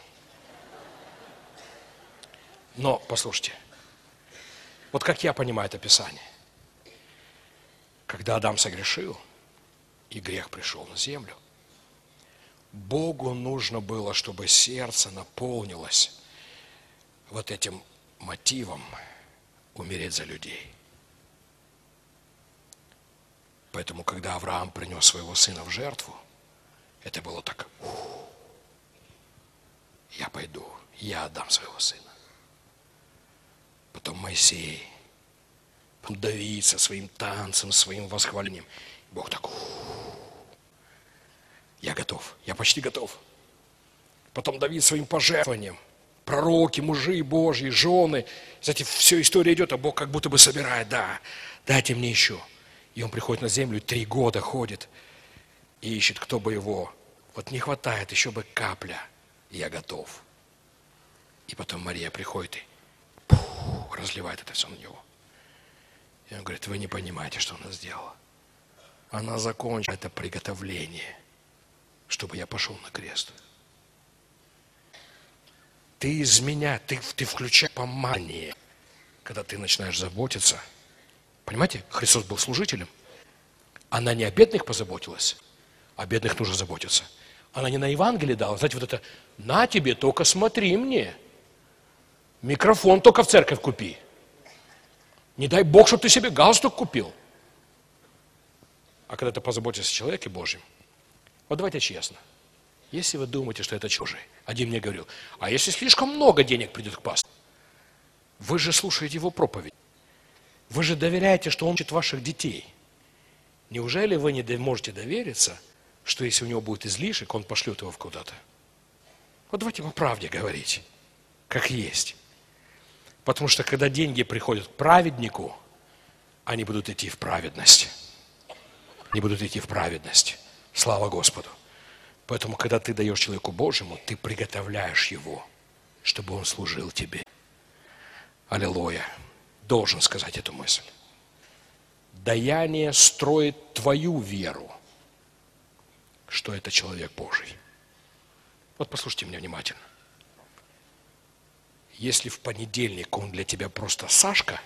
Но, послушайте, вот как я понимаю это Писание. Когда Адам согрешил, и грех пришел на землю, Богу нужно было, чтобы сердце наполнилось вот этим мотивом умереть за людей. Поэтому, когда Авраам принес своего сына в жертву, это было так: я пойду, я отдам своего сына. Потом Моисей, потом Давид со своим танцем, своим восхвалением. Бог так: я готов, я почти готов. Потом Давид своим пожертвованием, пророки, мужи Божьи, жены. Знаете, все история идет, а Бог как будто бы собирает: да, дайте мне еще. И он приходит на землю, 3 года ходит и ищет, кто бы его. Вот не хватает, еще бы капля, и я готов. И потом Мария приходит и разливает это все на него. И он говорит: вы не понимаете, что она сделала. Она закончила это приготовление, чтобы я пошел на крест. Ты из меня, ты включаешь помазание, когда ты начинаешь заботиться. Понимаете, Христос был служителем. Она не о бедных позаботилась, о бедных нужно заботиться. Она не на Евангелие дала. Знаете, вот это: на тебе, только смотри мне. Микрофон только в церковь купи. Не дай Бог, чтобы ты себе галстук купил. А когда ты позаботишься о человеке Божьем, вот давайте честно. Если вы думаете, что это чужой, один мне говорил: а если слишком много денег придет к пастору? Вы же слушаете его проповедь. Вы же доверяете, что он учит ваших детей. Неужели вы не можете довериться, что если у него будет излишек, он пошлет его куда-то? Вот давайте по правде говорить, как есть. Потому что когда деньги приходят к праведнику, они будут идти в праведность. Они будут идти в праведность. Слава Господу. Поэтому, когда ты даешь человеку Божьему, ты приготовляешь его, чтобы он служил тебе. Аллилуйя. Должен сказать эту мысль. Даяние строит твою веру, что это человек Божий. Вот послушайте меня внимательно. Если в понедельник он для тебя просто Сашка,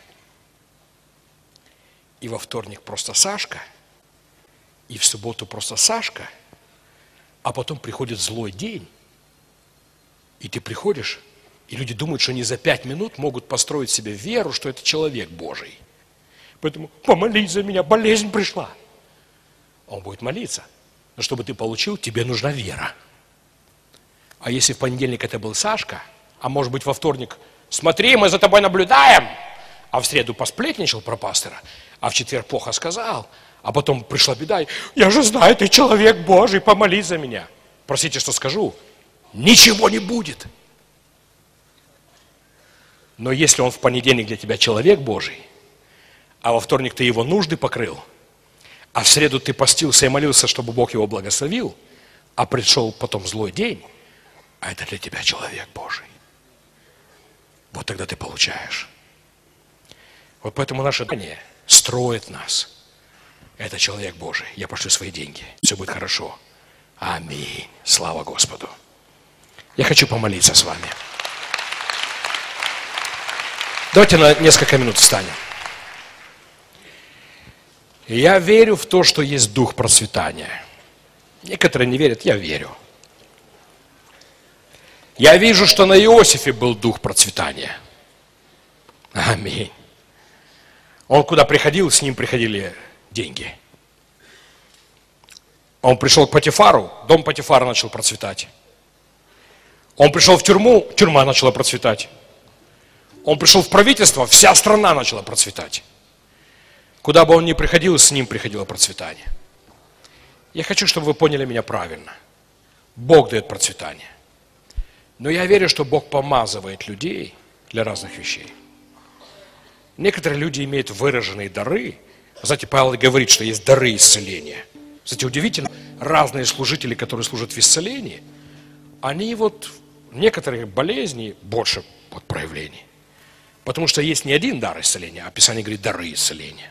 и во вторник просто Сашка, и в субботу просто Сашка, а потом приходит злой день, и ты приходишь, и люди думают, что они за 5 минут могут построить себе веру, что это человек Божий. Поэтому помолись за меня, болезнь пришла. Он будет молиться. Но чтобы ты получил, тебе нужна вера. А если в понедельник это был Сашка, а может быть во вторник: смотри, мы за тобой наблюдаем, а в среду посплетничал про пастора, а в четверг плохо сказал, а потом пришла беда: я же знаю, ты человек Божий, помолись за меня. Простите, что скажу, ничего не будет. Но если он в понедельник для тебя человек Божий, а во вторник ты его нужды покрыл, а в среду ты постился и молился, чтобы Бог его благословил, а пришел потом злой день, а это для тебя человек Божий. Вот тогда ты получаешь. Вот поэтому наше дание строит нас. Это человек Божий. Я пошлю свои деньги. Все будет хорошо. Аминь. Слава Господу. Я хочу помолиться с вами. Давайте на несколько минут встанем. Я верю в то, что есть дух процветания. Некоторые не верят, я верю. Я вижу, что на Иосифе был дух процветания. Аминь. Он куда приходил, с ним приходили деньги. Он пришел к Потифару, дом Потифара начал процветать. Он пришел в тюрьму, тюрьма начала процветать. Он пришел в правительство, вся страна начала процветать. Куда бы он ни приходил, с ним приходило процветание. Я хочу, чтобы вы поняли меня правильно. Бог дает процветание. Но я верю, что Бог помазывает людей для разных вещей. Некоторые люди имеют выраженные дары. Знаете, Павел говорит, что есть дары исцеления. Кстати, удивительно, разные служители, которые служат в исцелении, они вот некоторые болезни больше вот проявлений. Потому что есть не один дар исцеления, а Писание говорит дары исцеления.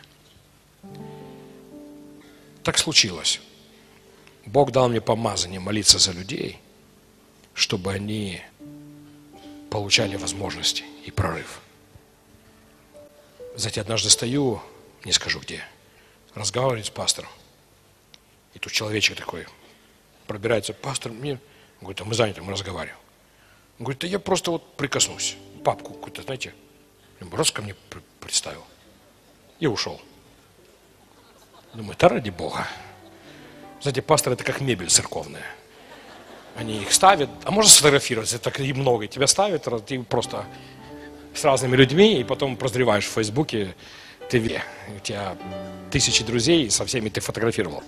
Так случилось. Бог дал мне помазание молиться за людей, чтобы они получали возможности и прорыв. Знаете, однажды стою, не скажу где, разговаривает с пастором. И тут человечек такой пробирается: пастор, мне... Он говорит: а мы заняты, мы разговариваем. Он говорит: да я просто вот прикоснусь. Папку какую-то, знаете, раз ко мне представил. И ушел. Думаю, да ради Бога. Знаете, пастор — это как мебель церковная. Они их ставят, а можно сфотографировать, это так и много. Тебя ставят, ты просто с разными людьми, и потом прозреваешь в Фейсбуке, у тебя 1000 друзей, и со всеми ты фотографировал.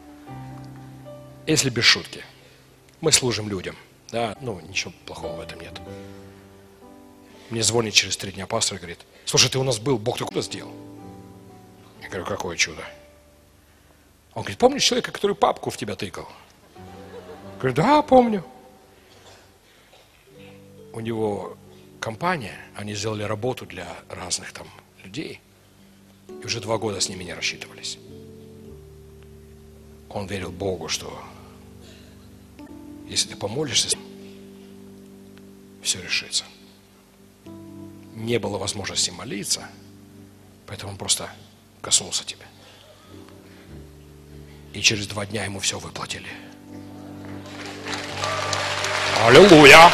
Если без шутки. Мы служим людям, да, ничего плохого в этом нет. Мне звонит через 3 дня пастор и говорит: слушай, ты у нас был, Бог ты куда сделал? Я говорю: какое чудо? Он говорит: помнишь человека, который папку в тебя тыкал? Я говорю: да, помню. У него компания, они сделали работу для разных там людей, и уже 2 года с ними не рассчитывались. Он верил Богу, что если ты помолишься, все решится. Не было возможности молиться, поэтому он просто коснулся тебя. И через 2 дня ему все выплатили. Аллилуйя!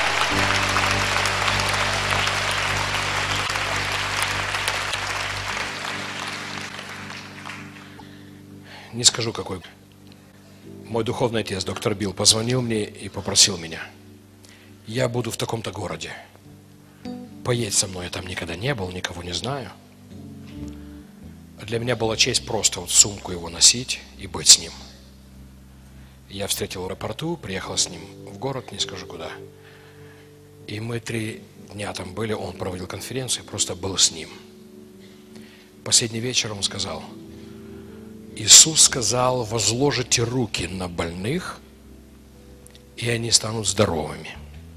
Не скажу, какой. Мой духовный отец, доктор Билл, позвонил мне и попросил меня: я буду в таком-то городе. Поедь со мной, я там никогда не был, никого не знаю. Для меня была честь просто вот сумку его носить и быть с ним. Я встретил в аэропорту, приехал с ним в город, не скажу куда. И мы 3 дня там были, он проводил конференцию, просто был с ним. Последний вечер он сказал: Иисус сказал: возложите руки на больных, и они станут здоровыми.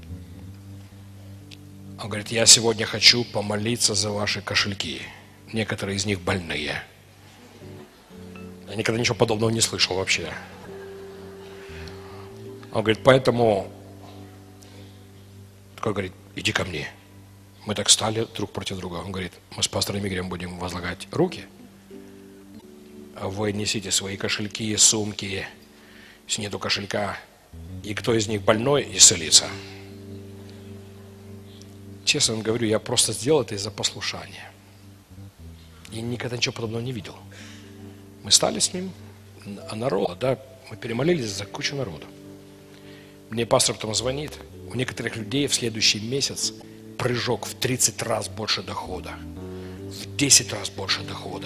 Он говорит: я сегодня хочу помолиться за ваши кошельки. Некоторые из них больные. Я никогда ничего подобного не слышал вообще. Он говорит: поэтому, такой говорит: иди ко мне. Мы так стали друг против друга. Он говорит: мы с пастором Игорем будем возлагать руки, а вы несите свои кошельки, сумки, если нету кошелька, и кто из них больной, исцелится. Честно вам говорю, я просто сделал это из-за послушания. Я никогда ничего подобного не видел. Мы стали с ним, а народа, да, мы перемолились за кучу народа. Мне пастор потом звонит: у некоторых людей в следующий месяц прыжок в 30 раз больше дохода, в 10 раз больше дохода.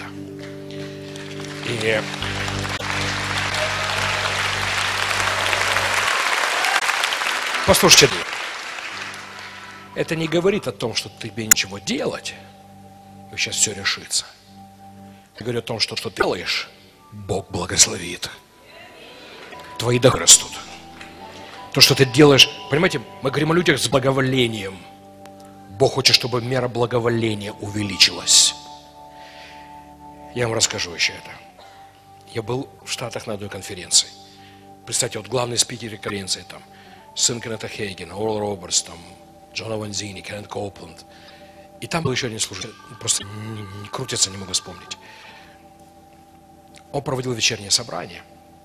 И послушайте, это не говорит о том, что тебе ничего делать, и сейчас все решится. Я говорю о том, что ты делаешь, Бог благословит. Твои доходы растут. То, что ты делаешь, понимаете, мы говорим о людях с благоволением. Бог хочет, чтобы мера благоволения увеличилась. Я вам расскажу еще это. Я был в Штатах на одной конференции. Представьте, вот главные спикеры конференции там: сын Кеннета Хейгена, Орл Робертс, там, Джона Ванзини, Кеннет Коупленд. И там был еще один служитель, просто не крутится, не могу вспомнить. Он проводил вечернее собрание.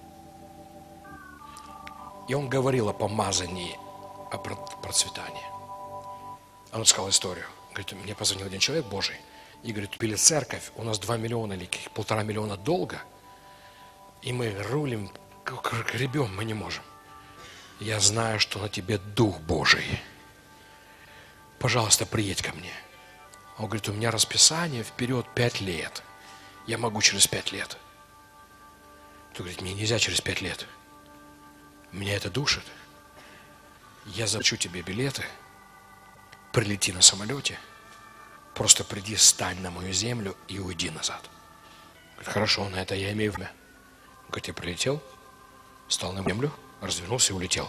И он говорил о помазании, о процветании. Он сказал историю. Говорит: мне позвонил один человек Божий и говорит: купили церковь, у нас 2 миллиона или 1,5 миллиона долга, и мы рулим, гребем, мы не можем. Я знаю, что на тебе Дух Божий. Пожалуйста, приедь ко мне. Он говорит: у меня расписание вперед 5 лет. Я могу через 5 лет. Он говорит: мне нельзя через 5 лет. Меня это душит. Я заплачу тебе билеты, прилети на самолете, просто приди, стань на мою землю и уйди назад. Говорит: хорошо, на это я имею время. Говорит: я прилетел, стал на землю, развернулся и улетел.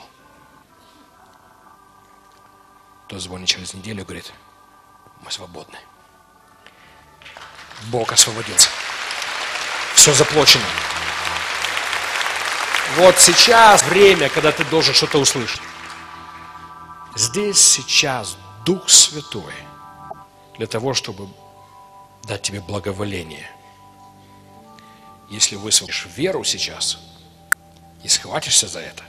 Тот звонит через неделю, говорит: мы свободны. Бог освободился. Все заплачено. Вот сейчас время, когда ты должен что-то услышать. Здесь сейчас Дух Святой для того, чтобы дать тебе благоволение. Если высвободишь веру сейчас и схватишься за это,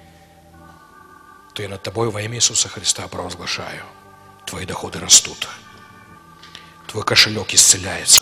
то я над тобой во имя Иисуса Христа провозглашаю. Твои доходы растут. Твой кошелек исцеляется.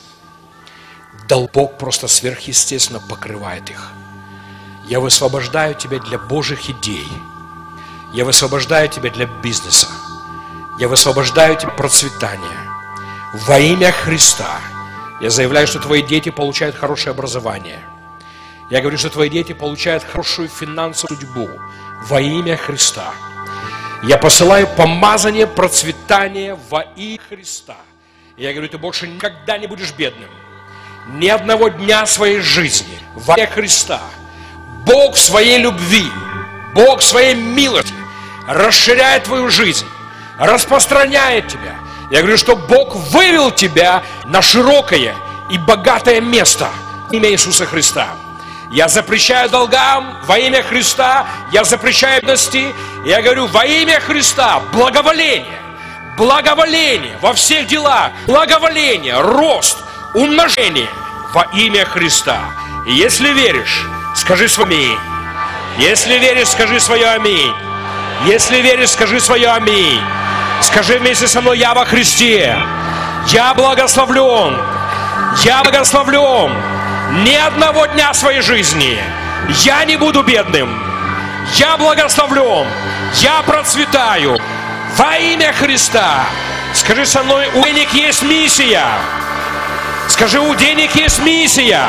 Бог просто сверхъестественно покрывает их. Я высвобождаю тебя для Божьих идей. Я высвобождаю тебя для бизнеса. Я высвобождаю тебя процветания. Во имя Христа. Я заявляю, что твои дети получают хорошее образование. Я говорю, что твои дети получают хорошую финансовую судьбу. Во имя Христа. Я посылаю помазание, процветание во имя Христа. Я говорю, ты больше никогда не будешь бедным. Ни одного дня своей жизни. Во имя Христа. Бог в своей любви, Бог в своей милости расширяет твою жизнь, распространяет тебя. Я говорю, что Бог вывел тебя на широкое и богатое место во имя Иисуса Христа. Я запрещаю долгам во имя Христа, я запрещаю бедности. Я говорю, во имя Христа благоволение, благоволение во всех делах, благоволение, рост, умножение во имя Христа. И если веришь, скажи свое аминь. Если веришь, скажи свое аминь. Если веришь, скажи свое аминь. Скажи вместе со мной: я во Христе. Я благословлен. Я благословлен. Ни одного дня своей жизни я не буду бедным. Я благословлен. Я процветаю. Во имя Христа. Скажи со мной: у денег есть миссия. Скажи: у денег есть миссия.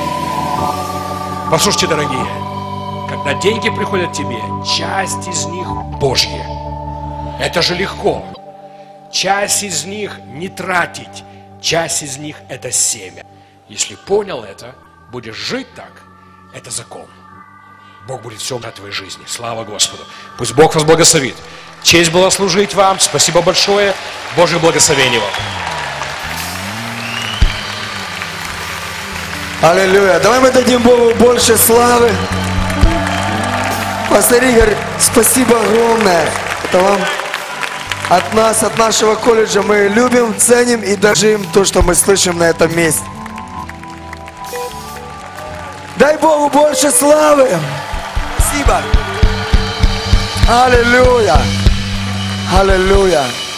Послушайте, дорогие, когда деньги приходят к тебе, часть из них Божья. Это же легко. Часть из них не тратить, часть из них это семя. Если понял это, будешь жить так, это закон. Бог будет все на твоей жизни. Слава Господу. Пусть Бог вас благословит. Честь была служить вам. Спасибо большое. Божье благословение вам. Аллилуйя. Давай мы дадим Богу больше славы. Пастор Игорь, спасибо огромное. Это вам от нас, от нашего колледжа. Мы любим, ценим и дорожим то, что мы слышим на этом месте. Дай Богу больше славы. Спасибо. Аллилуйя. Аллилуйя.